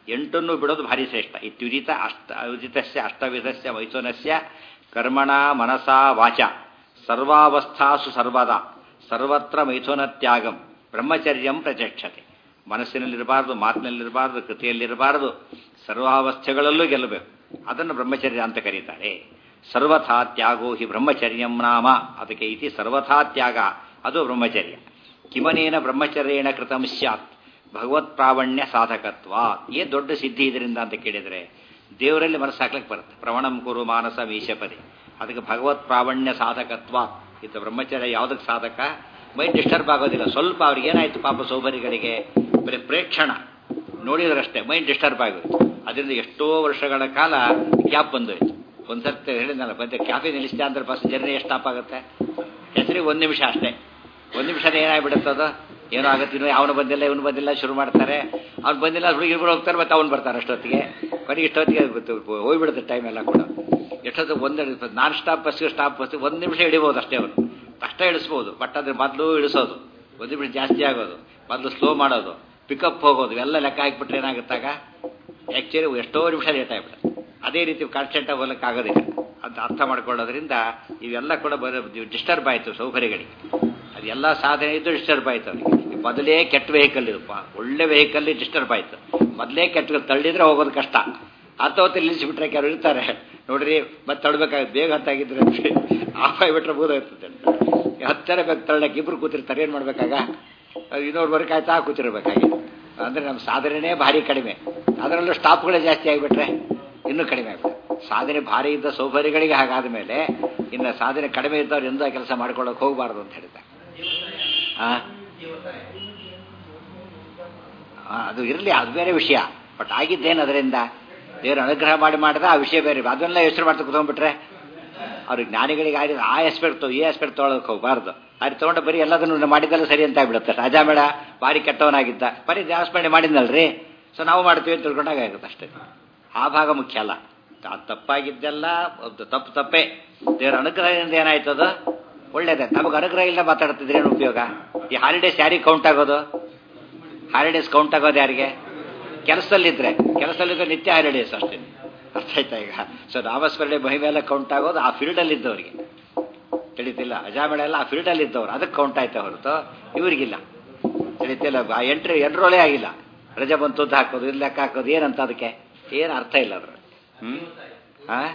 ಎಂಟನ್ನು ಬಿಡೋದು ಭಾರಿ ಶ್ರೇಷ್ಠ. ಇತ್ಯುದಿತ ಅಷ್ಟ ಉದಿತಸ್ಯ ಅಷ್ಟವಿಧಸ್ಯ ಮೈಥುನಸ್ಯ ಕರ್ಮಣ ಮನಸಾ ವಾಚ ಸರ್ವಾವಸ್ಥಾಸು ಸರ್ವದಾ ಸರ್ವತ್ರ ಮೈಥುನ ತ್ಯಾಗಂ ಬ್ರಹ್ಮಚರ್ಯಂ ಪ್ರಚಕ್ಷತೆ. ಮನಸ್ಸಿನಲ್ಲಿರಬಾರ್ದು, ಮಾತಿನಲ್ಲಿರಬಾರ್ದು, ಕೃತಿಯಲ್ಲಿರಬಾರ್ದು, ಸರ್ವಾವಸ್ಥೆಗಳಲ್ಲೂ ಗೆಲ್ಲಬೇಕು. ಅದನ್ನು ಬ್ರಹ್ಮಚರ್ಯ ಅಂತ ಕರೀತಾರೆ. ಸರ್ವಥಾ ತ್ಯಾಗೋ ಹಿ ಬ್ರಹ್ಮಚರ್ಯಂ ನಾಮ. ಅದಕ್ಕೆ ಇತಿ ಸರ್ವಥಾ ತ್ಯಾಗ, ಅದು ಬ್ರಹ್ಮಚರ್ಯ. ಕಿಮನೇನ ಬ್ರಹ್ಮಚರ್ಯೇಣ ಕೃತಂ ಸ್ಯಾತ್ ಭಗವತ್ ಪ್ರಾವಣ್ಯ ಸಾಧಕತ್ವ. ಏನ್ ದೊಡ್ಡ ಸಿದ್ಧಿ ಇದರಿಂದ ಅಂತ ಕೇಳಿದರೆ ದೇವರಲ್ಲಿ ಮನಸ್ಸು ಹಾಕ್ಲಿಕ್ಕೆ ಬರುತ್ತೆ. ಪ್ರವಣಂ ಕುರು ಮಾನಸ ಮೀಶಪದೆ. ಅದಕ್ಕೆ ಭಗವತ್ ಪ್ರಾವಣ್ಯ ಸಾಧಕತ್ವ. ಇದು ಬ್ರಹ್ಮಚರ್ಯ ಯಾವುದಕ್ಕೆ ಸಾಧಕ? ಮೈಂಡ್ ಡಿಸ್ಟರ್ಬ್ ಆಗೋದಿಲ್ಲ. ಸ್ವಲ್ಪ ಅವ್ರಿಗೆ ಏನಾಯ್ತು ಪಾಪ ಸೌಭರಿಗಳಿಗೆ ಬರೀ ಪ್ರೇಕ್ಷಣ ನೋಡಿದ್ರಷ್ಟೇ ಮೈಂಡ್ ಡಿಸ್ಟರ್ಬ್ ಆಗೋಯ್ತು. ಅದರಿಂದ ಎಷ್ಟೋ ವರ್ಷಗಳ ಕಾಲ ಗ್ಯಾಪ್ ಬಂದೋಯ್ತು. ಒಂದ್ಸರ್ತಿ ಹೇಳಿದ್ನಲ್ಲ, ಬಂದೆ ಕ್ಯಾಫೆ ನಿಲ್ಲಿಸ್ತಾ ಅಂದ್ರೆ ಬಸ್ ಜರ್ನಿ ಎಷ್ಟು ಸ್ಟಾಪ್ ಆಗುತ್ತೆ? ಹೆಸರಿಗೆ ಒಂದು ನಿಮಿಷ ಅಷ್ಟೇ. ಒಂದು ನಿಮಿಷನೇ ಏನಾಗ್ಬಿಡುತ್ತದ, ಏನೋ ಆಗುತ್ತೆ. ಇನ್ನು ಅವನು ಬಂದಿಲ್ಲ ಇವನು ಬಂದಿಲ್ಲ ಶುರು ಮಾಡ್ತಾರೆ. ಅವ್ನು ಬಂದಿಲ್ಲ, ಹುಡುಗಿರು ಹೋಗ್ತಾರೆ, ಮತ್ತೆ ಅವ್ನು ಬರ್ತಾರೆ. ಅಷ್ಟೊತ್ತಿಗೆ ಕೊನೆಗೆ ಇಷ್ಟೊತ್ತಿಗೆ ಹೋಗ್ಬಿಡುತ್ತೆ ಟೈಮ್ ಎಲ್ಲ ಕೂಡ. ಎಷ್ಟೊತ್ತು ಒಂದು ನಾನ್ ಸ್ಟಾಪ್ ಬಸ್ಗೆ ಸ್ಟಾಪ್ ಬಸ್ ಒಂದು ನಿಮಿಷ ಹಿಡಿಬೋದು ಅಷ್ಟೇ. ಅವರು ಅಷ್ಟೇ ಇಳಿಸ್ಬೋದು. ಬಟ್ ಅದ್ರ ಮೊದಲು ಇಳಿಸೋದು ಒಂದು ನಿಮಿಷ ಜಾಸ್ತಿ ಆಗೋದು, ಮೊದಲು ಸ್ಲೋ ಮಾಡೋದು, ಪಿಕಪ್ ಹೋಗೋದು, ಎಲ್ಲ ಲೆಕ್ಕ ಹಾಕಿಬಿಟ್ರೆ ಏನಾಗುತ್ತಾಗ ಆ್ಯಕ್ಚುಲಿ ಎಷ್ಟೋ ನಿಮಿಷ ಲೇಟ್ ಆಗಿಬಿಡುತ್ತೆ. ಅದೇ ರೀತಿ ಕಾನ್ಸ್ಟೆಂಟಾಗಿ ಹೋಗ್ಲಿಕ್ಕೆ ಆಗೋದಿಲ್ಲ ಅಂತ ಅರ್ಥ ಮಾಡ್ಕೊಳ್ಳೋದ್ರಿಂದ ಇವೆಲ್ಲ ಕೂಡ ಬರೋ ಡಿಸ್ಟರ್ಬ್ ಆಯಿತು ಸೌಕರ್ಯಗಳಿಗೆ. ಅದೆಲ್ಲ ಸಾಧನೆ ಇದ್ದು ಡಿಸ್ಟರ್ಬ್ ಆಯಿತು ಅವರಿಗೆ. ಮೊದಲೇ ಕೆಟ್ಟ ವೆಹಿಕಲ್ ಇದಪ್ಪ, ಒಳ್ಳೆ ವೆಹಿಕಲ್ ಡಿಸ್ಟರ್ಬ್ ಆಯಿತು. ಮೊದಲೇ ಕೆಟ್ಟ ತಳ್ಳಿದ್ರೆ ಹೋಗೋದು ಕಷ್ಟ. ಹತ್ತು ಹೊತ್ತು ನಿಲ್ಲಿಸಿಬಿಟ್ರೆ ಕೆಲವರು ಇರ್ತಾರೆ ನೋಡ್ರಿ, ಮತ್ತೆ ತಳ್ಬೇಕಾಗುತ್ತೆ. ಬೇಗ ಹತ್ತಾಗಿದ್ರೆ ಆಫ್ ಆಗಿಬಿಟ್ರೆ ಬೋದಾಗ್ತದೆ ಅಂತ ಹತ್ತರ ಬೇಕು ತಳ್ಳಕ್ಕೆ. ಇಬ್ರು ಕೂತಿರ್ತಾರೆ, ಏನು ಮಾಡ್ಬೇಕಾಗ ಇನ್ನೂರು ವರ್ಕ್ ಆಯ್ತಾ ಕೂತಿರ್ಬೇಕಾಗಿ. ಅಂದರೆ ನಮ್ಮ ಸಾಧನೆನೇ ಭಾರಿ ಕಡಿಮೆ. ಅದರಲ್ಲೂ ಸ್ಟಾಪ್ಗಳೇ ಜಾಸ್ತಿ ಆಗಿಬಿಟ್ರೆ ಇನ್ನೂ ಕಡಿಮೆ ಆಗ್ಬಿಡುತ್ತೆ. ಸಾಧನೆ ಭಾರಿ ಇದ್ದ ಸೌಕರ್ಯಗಳಿಗೆ ಹಾಗಾದ ಮೇಲೆ ಇನ್ನು ಸಾಧನೆ ಕಡಿಮೆ ಇದ್ದವ್ರು ಎಂದೂ ಕೆಲಸ ಮಾಡ್ಕೊಳ್ಳೋಕೆ ಹೋಗಬಾರ್ದು ಅಂತ ಹೇಳ್ತಾರೆ. ಹಾಂ ಅದು ಇರಲಿ, ಅದು ಬೇರೆ ವಿಷಯ. ಬಟ್ ಆಗಿದ್ದೇನು ಅದರಿಂದ ದೇವರು ಅನುಗ್ರಹ ಮಾಡಿ ಮಾಡಿದ್ರೆ ಆ ವಿಷಯ ಬೇರೆ. ಅದನ್ನೆಲ್ಲ ಯೋಚನೆ ಮಾಡ್ತಾ ಕುತ್ಕೊಂಡ್ಬಿಟ್ರೆ ಅವ್ರಿಗೆ ಜ್ಞಾನಿಗಳಿಗೆ ಆಗಿ ಆ ಆಸ್ಪೆಕ್ಟ್ ಈ ಆಸ್ಪೆಕ್ಟ್ ತೊಗೊಳಕ್ಕೆ ಹೋಗಬಾರ್ದು. ಅಲ್ಲಿ ತೊಗೊಂಡು ಬರೀ ಎಲ್ಲದನ್ನು ಮಾಡಿದ್ದಲ್ಲ ಸರಿ ಅಂತ ಆಗ್ಬಿಡುತ್ತೆ. ಅಜಾಮೇಳ ಭಾರಿ ಕೆಟ್ಟವನಾಗಿದ್ದ, ಬರೀ ಜಾಸ್ತಿ ಮಾಡಿದ್ನಲ್ರಿ, ಸೊ ನಾವು ಮಾಡ್ತೀವಿ ಅಂತ ತಿಳ್ಕೊಂಡಾಗ ಆಗುತ್ತೆ ಅಷ್ಟೇ. ಆ ಭಾಗ ಮುಖ್ಯ ಅಲ್ಲ. ಅದು ತಪ್ಪಾಗಿದ್ದೆಲ್ಲ ತಪ್ಪು ತಪ್ಪೇ. ದೇವರ ಅನುಗ್ರಹದಿಂದ ಏನಾಯ್ತದ ಒಳ್ಳೇದೇ. ನಮಗೆ ಅನುಗ್ರಹ ಇಲ್ಲ ಮಾತಾಡ್ತಿದ್ರೆ ಏನು ಉಪಯೋಗ? ಈ ಹಾಲಿಡೇಸ್ ಯಾರಿಗೆ ಕೌಂಟ್ ಆಗೋದು? ಹಾಲಿಡೇಸ್ ಕೌಂಟ್ ಆಗೋದು ಯಾರಿಗೆ? ಕೆಲಸದಲ್ಲಿದ್ದರೆ. ಕೆಲಸದಲ್ಲಿದ್ದರೆ ನಿತ್ಯ ಹಾಲಿಡೇಸ್ ಅಷ್ಟೇ. ಅರ್ಥ ಆಯ್ತಾ ಈಗ? ಸೊ ನಾಮಸ್ಮರಣೆ ಮಹಿಮೆ ಎಲ್ಲ ಕೌಂಟ್ ಆಗೋದು ಆ ಫೀಲ್ಡಲ್ಲಿದ್ದವರಿಗೆ. ತಿಳಿತಿಲ್ಲ? ಅಜಾಮೇಳ ಎಲ್ಲ ಆ ಫೀಲ್ಡಲ್ಲಿದ್ದವ್ರು, ಅದಕ್ಕೆ ಕೌಂಟ್ ಆಯ್ತಾ ಹೊರತು ಇವರಿಗಿಲ್ಲ. ತಿಳಿತಿಲ್ಲ? ಆ ಎಂಟ್ರಿ ಎನ್ರೋಲೇ ಆಗಿಲ್ಲ. ರಜೆ ಬಂತು ಅಂತ ಹಾಕೋದು, ಇಲ್ಲಿ ಲೆಕ್ಕ ಹಾಕೋದು, ಏನಂತ ಅದಕ್ಕೆ ಏನು ಅರ್ಥ ಇಲ್ಲ ಅದ್ರ. ಹ್ಞೂ ಹಾಂ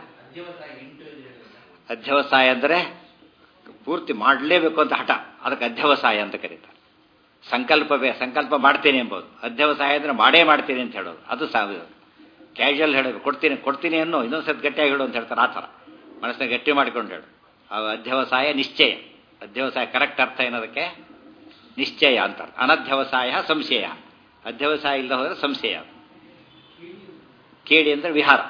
ಅಧ್ಯವಸಾಯ ಅಂದರೆ ಪೂರ್ತಿ ಮಾಡಲೇಬೇಕು ಅಂತ ಹಠ, ಅದಕ್ಕೆ ಅಧ್ಯವಸಾಯ ಅಂತ ಕರೀತಾರೆ. ಸಂಕಲ್ಪವೇ ಸಂಕಲ್ಪ ಮಾಡ್ತೇನೆ ಎಂಬುದು. ಅಧ್ಯವಸಾಯ ಅಂದರೆ ಮಾಡೇ ಮಾಡ್ತೀನಿ ಅಂತ ಹೇಳೋದು, ಅದು ಸಾವಿರ. ಕ್ಯಾಶುವಲ್ ಹೇಳೋದು, ಕೊಡ್ತೀನಿ ಕೊಡ್ತೀನಿ ಅನ್ನೋ ಇನ್ನೊಂದು ಸತಿ ಗಟ್ಟಿಯಾಗಿ ಹೇಳು ಅಂತ ಹೇಳ್ತಾರೆ. ಆ ಥರ ಮನಸ್ಸಿನ ಗಟ್ಟಿ ಮಾಡಿಕೊಂಡು ಹೇಳು. ಅಧ್ಯವಸಾಯ ನಿಶ್ಚಯ. ಅಧ್ಯವಸಾಯ ಕರೆಕ್ಟ್ ಅರ್ಥ ಏನದಕ್ಕೆ? ನಿಶ್ಚಯ ಅಂತ. ಅನಧ್ಯವಸಾಯ ಸಂಶಯ. ಅಧ್ಯವಸಾಯ ಇಲ್ಲದ ಹೋದರೆ ಸಂಶಯ. ಕೇಳಿ ಅಂದರೆ ವಿಹಾರ.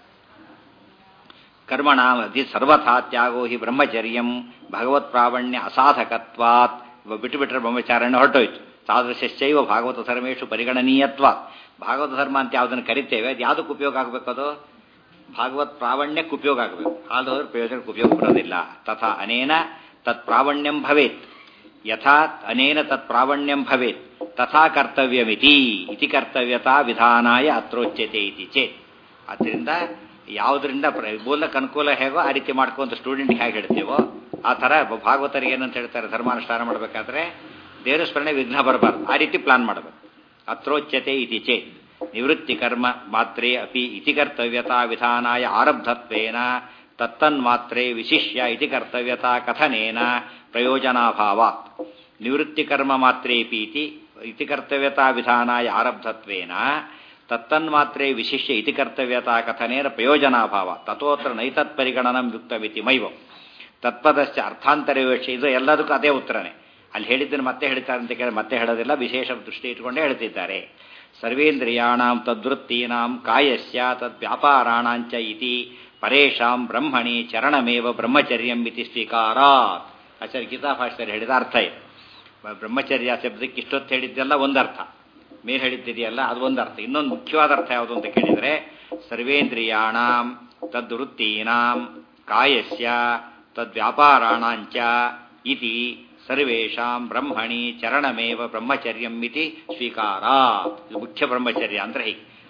ಕರ್ಮಣ ಅಧಿ ಸರ್ವಥಾ ತ್ಯಾಗೋ ಹಿ ಬ್ರಹ್ಮಚರ್ಯಂ ಭಗವತ್ ಪ್ರಾವಣ್ಯ ಅಸಾಧಕತ್ವಾತ್. ಬಿಟ್ಟು ಬಿಟ್ಟರೆ ಬ್ರಹ್ಮಚಾರಣ್ಯ ಹೊರಟೋಯ್ತು. ತಾದೃಶೈವ ಭಾಗವತ ಧರ್ಮೇಶು ಪರಿಗಣನೀಯತ್ವ. ಭಾಗವತ ಧರ್ಮ ಅಂತ ಯಾವುದನ್ನು ಕರಿತೇವೆ ಅದು ಯಾವುದಕ್ಕೆ ಉಪಯೋಗ ಆಗಬೇಕು? ಅದು ಭಾಗವತ್ ಪ್ರಾವಣ್ಯಕ್ಕೆ ಉಪಯೋಗ ಆಗಬೇಕು. ಆದ ಹೋದ್ರೆ ಪ್ರಯೋಜನಕ್ಕೆ ಉಪಯೋಗ ಬರೋದಿಲ್ಲ. ತಥಾ ಅನೇನ ತತ್ ಪ್ರಾವಣ್ಯಂ ಭವೇತ್. ಯಥಾ ಅನೇನ ತತ್ ಪ್ರಾವಣ್ಯಂ ಭವೇತ್ ತಥಾ ಕರ್ತವ್ಯಮಿತಿ ಇತಿ ಕರ್ತವ್ಯತಾ ವಿಧಾನಾಯ ಅತ್ರೋಚ್ಯತೆ ಇತಿ ಚೇತ್. ಆದ್ದರಿಂದ ಯಾವುದರಿಂದ ಮೂಲಕ ಅನುಕೂಲ ಹೇಗೋ ಆ ರೀತಿ ಮಾಡ್ಕೊಂತ ಸ್ಟೂಡೆಂಟ್ಗೆ ಹೇಗೆ ಹೇಳ್ತೇವೋ ಆ ಥರ ಭಾಗವತರಿಗೆ ಏನಂತ ಹೇಳ್ತಾರೆ, ಧರ್ಮಾನುಷ್ಠಾನ ಮಾಡಬೇಕಾದ್ರೆ ದೇವರ ಸ್ಮರಣೆ ವಿಘ್ನ ಬರಬಾರ್ದು, ಆ ರೀತಿ ಪ್ಲಾನ್ ಮಾಡಬೇಕು. ಅತ್ರೋಚ್ಯತೆ ಇತಿ ಚೇತ್ ನಿವೃತ್ತಿ ಕರ್ಮ ಮಾತ್ರೇ ಅಪಿ ಇತಿ ಕರ್ತವ್ಯತಾ ವಿಧಾನಾಯ ಆರಬ್ಧತ್ವೇನ ತತ್ತನ್ಮಾತ್ರೇ ವಿಶಿಷ್ಯ ಇತಿ ಕರ್ತವ್ಯತಾ ಕಥನೇನ ಪ್ರಯೋಜನಾಭಾವಾತ್. ನಿವೃತ್ತಿ ಕರ್ಮ ಮಾತ್ರೇಪಿ ಇತಿ ಇತಿ ಕರ್ತವ್ಯತಾ ವಿಧಾನಾಯ ಆರಬ್ಧತ್ವೇನ ತತ್ತನ್ಮಾತ್ರೇ ವಿಶಿಷ್ಯ ಇತಿ ಕರ್ತವ್ಯತಾ ಕಥನೇನ ಪ್ರಯೋಜನಾಭಾವ ತಥೋತ್ರ ನೈತತ್ ಪರಿಗಣನಂ ಯುಕ್ತವಿತಿ ಮೈವಂ. ತತ್ಪದಶ್ಚ ಅರ್ಥಾಂತರವೇಶ. ಇದು ಎಲ್ಲದಕ್ಕೂ ಅದೇ ಉತ್ತರನೇ. ಅಲ್ಲಿ ಹೇಳಿದ್ದನ್ನು ಮತ್ತೆ ಹೇಳ್ತಾರೆ ಅಂತ ಕೇಳಿ ಮತ್ತೆ ಹೇಳೋದಿಲ್ಲ, ವಿಶೇಷ ದೃಷ್ಟಿ ಇಟ್ಕೊಂಡೇ ಹೇಳ್ತಿದ್ದಾರೆ. ಸರ್ವೇಂದ್ರಿಯಾಣಾಂ ತದ್ವೃತ್ತೀನಾಂ ಕಾಯಸ್ಯ ತದ್ವ್ಯಾಪಾರಾಣಾಂಚ ಇತಿ ಪರೇಶಾಂ ಬ್ರಹ್ಮಣಿ ಚರಣಮೇವ ಬ್ರಹ್ಮಚರ್ಯಂ ಇತಿ ಸ್ವೀಕಾರಾತ್. ಆಚಾರ್ಯ ಗೀತಾಭಾಷ್ಯದಲ್ಲಿ ಹೇಳಿದ ಅರ್ಥ ಇದೆ. ಬ್ರಹ್ಮಚರ್ಯ ಶಬ್ದಕ್ಕೆ ಇಷ್ಟೊತ್ತು ಹೇಳಿದ್ದೆಲ್ಲ ಒಂದರ್ಥ, ಮೇಲೆ ಹೇಳಿದ್ದಿದೆಯಲ್ಲ ಅದು ಒಂದರ್ಥ. ಇನ್ನೊಂದು ಮುಖ್ಯವಾದ ಅರ್ಥ ಯಾವುದು ಅಂತ ಕೇಳಿದರೆ ಸರ್ವೇಂದ್ರಿಯಾಣಾಂ ತದ್ವೃತ್ತೀನಾಂ ಕಾಯಸ್ಯ ತದ್ವ್ಯಾಪಾರಾಣಾಂಚ ಇತಿ ಸರ್ವೇಷಾಂ ಬ್ರಹ್ಮಣಿ ಚರಣಮೇವ ಬ್ರಹ್ಮಚರ್ಯಂ ಇತಿ ಸ್ವೀಕಾರ. ಇದು ಮುಖ್ಯ ಬ್ರಹ್ಮಚರ್ಯ ಅಂದರೆ ಹೀಗೆ.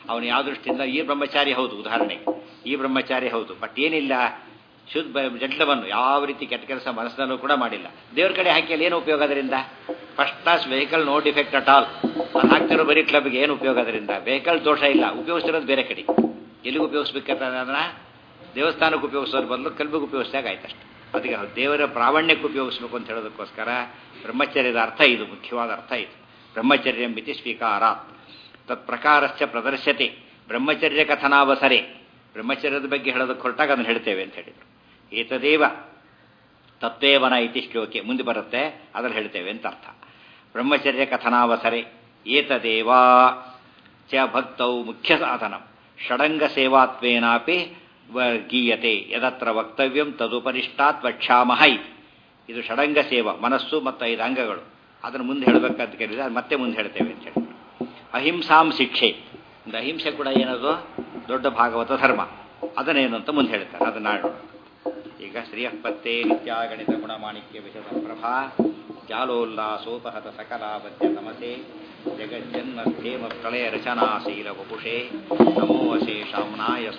ಅವನು ಯಾವ ದೃಷ್ಟಿಯಿಂದ ಈ ಬ್ರಹ್ಮಚಾರಿ ಹೌದು, ಉದಾಹರಣೆಗೆ ಈ ಬ್ರಹ್ಮಚಾರಿ ಹೌದು, ಬಟ್ ಏನಿಲ್ಲ ಶುದ್ಧ ಜಡ್ಲವನ್ನು ಯಾವ ರೀತಿ ಕೆಟ್ಟ ಕೆಲಸ ಮನಸ್ಸಿನಲ್ಲೂ ಕೂಡ ಮಾಡಿಲ್ಲ. ದೇವ್ರ ಕಡೆ ಹಾಕಿಯಲ್ಲಿ ಏನು ಉಪಯೋಗ ಅದರಿಂದ? First class vehicle no defect at all. ಅದು ಹಾಕ್ತಿರೋ ಬರೀ ಕ್ಲಬ್ಗೆ ಏನು ಉಪಯೋಗ ಅದರಿಂದ? ವೆಹಿಕಲ್ ದೋಷ ಇಲ್ಲ, ಉಪಯೋಗಿಸ್ತಿರೋದು ಬೇರೆ ಕಡೆ. ಎಲ್ಲಿಗೆ ಉಪಯೋಗಿಸ್ಬೇಕಂದ್ರೆ ಅದನ್ನ ದೇವಸ್ಥಾನಕ್ಕೆ ಉಪಯೋಗಿಸೋದ್ರ ಬದಲು ಕಲ್ಬಿಗೆ ಉಪಯೋಗಿಸಿದಾಗ ಆಯ್ತಷ್ಟೆ. ಅದಕ್ಕೆ ದೇವರ ಪ್ರಾವಣ್ಯಕ್ಕೆ ಉಪಯೋಗಿಸ್ಬೇಕು ಅಂತ ಹೇಳೋದಕ್ಕೋಸ್ಕರ ಬ್ರಹ್ಮಚರ್ಯದ ಅರ್ಥ ಇದು, ಮುಖ್ಯವಾದ ಅರ್ಥ ಇದು. ಬ್ರಹ್ಮಚರ್ಯ ಮಿತಿ ಸ್ವೀಕಾರಾತ್ ತತ್ ಪ್ರಕಾರಶ್ಚ ಪ್ರದರ್ಶತೆ ಬ್ರಹ್ಮಚರ್ಯ ಕಥನಾವಸರೆ. ಬ್ರಹ್ಮಚರ್ಯದ ಬಗ್ಗೆ ಹೇಳೋದಕ್ಕೆ ಹೊರಟಾಗ ಅದನ್ನು ಹೇಳ್ತೇವೆ ಅಂತ ಹೇಳಿದರು. ಏತದೇವ ತತ್ವೇವನ ಇತಿ ಶ್ಲೋಕೆ ಮುಂದೆ ಬರುತ್ತೆ, ಅದನ್ನು ಹೇಳ್ತೇವೆ ಅಂತ ಅರ್ಥ. ಬ್ರಹ್ಮಚರ್ಯ ಕಥನಾವಸರೆ ಏತದೇವಾ ಚ ಭಕ್ತೌ ಮುಖ್ಯ ಸಾಧನ ಷಡಂಗ ಸೇವಾತ್ವೇನಾಪಿ ಗೀಯತೆ ಯದತ್ರ ವಕ್ತವ್ಯಂ ತದುಪರಿಷ್ಟಾತ್ ವಕ್ಷಾಮಹ. ಇದು ಷಡಂಗ ಸೇವಾ, ಮನಸ್ಸು ಮತ್ತು ಐದು ಅಂಗಗಳು, ಅದನ್ನು ಮುಂದೆ ಹೇಳಬೇಕಂತ ಕೇಳಿದ್ರೆ ಅದು ಮತ್ತೆ ಮುಂದೆ ಹೇಳ್ತೇವೆ ಅಂತ ಹೇಳಿ. ಅಹಿಂಸಾಂ ಶಿಕ್ಷೆ, ಒಂದು ಅಹಿಂಸೆ ಕೂಡ ಏನದು ದೊಡ್ಡ ಭಾಗವತ ಧರ್ಮ, ಅದನ್ನೇನು ಅಂತ ಮುಂದೆ ಹೇಳ್ತಾರೆ, ಅದನ್ನ ನೋಡೋಣ. ಈಗ ಶ್ರೀಯಃಪತ್ತೇ ನಿತ್ಯಾಗಣಿತ ಗುಣಮಾಣಿಕ್ಯ ವಿಶದ ಪ್ರಭಾ ಜಾಲೋಲ್ಲಾಸೋಪಹತ ಸಕಲಾಬದ್ಯ ತಮಸೆ ಜಗಜ್ಜನ್ಮ ಧೇಮ ಪ್ರಳಯ ರಚನಾಶೀಲ ವಪುಷೇ ನಮೋ ಅಶೇಷಾಮ್ನಾಯ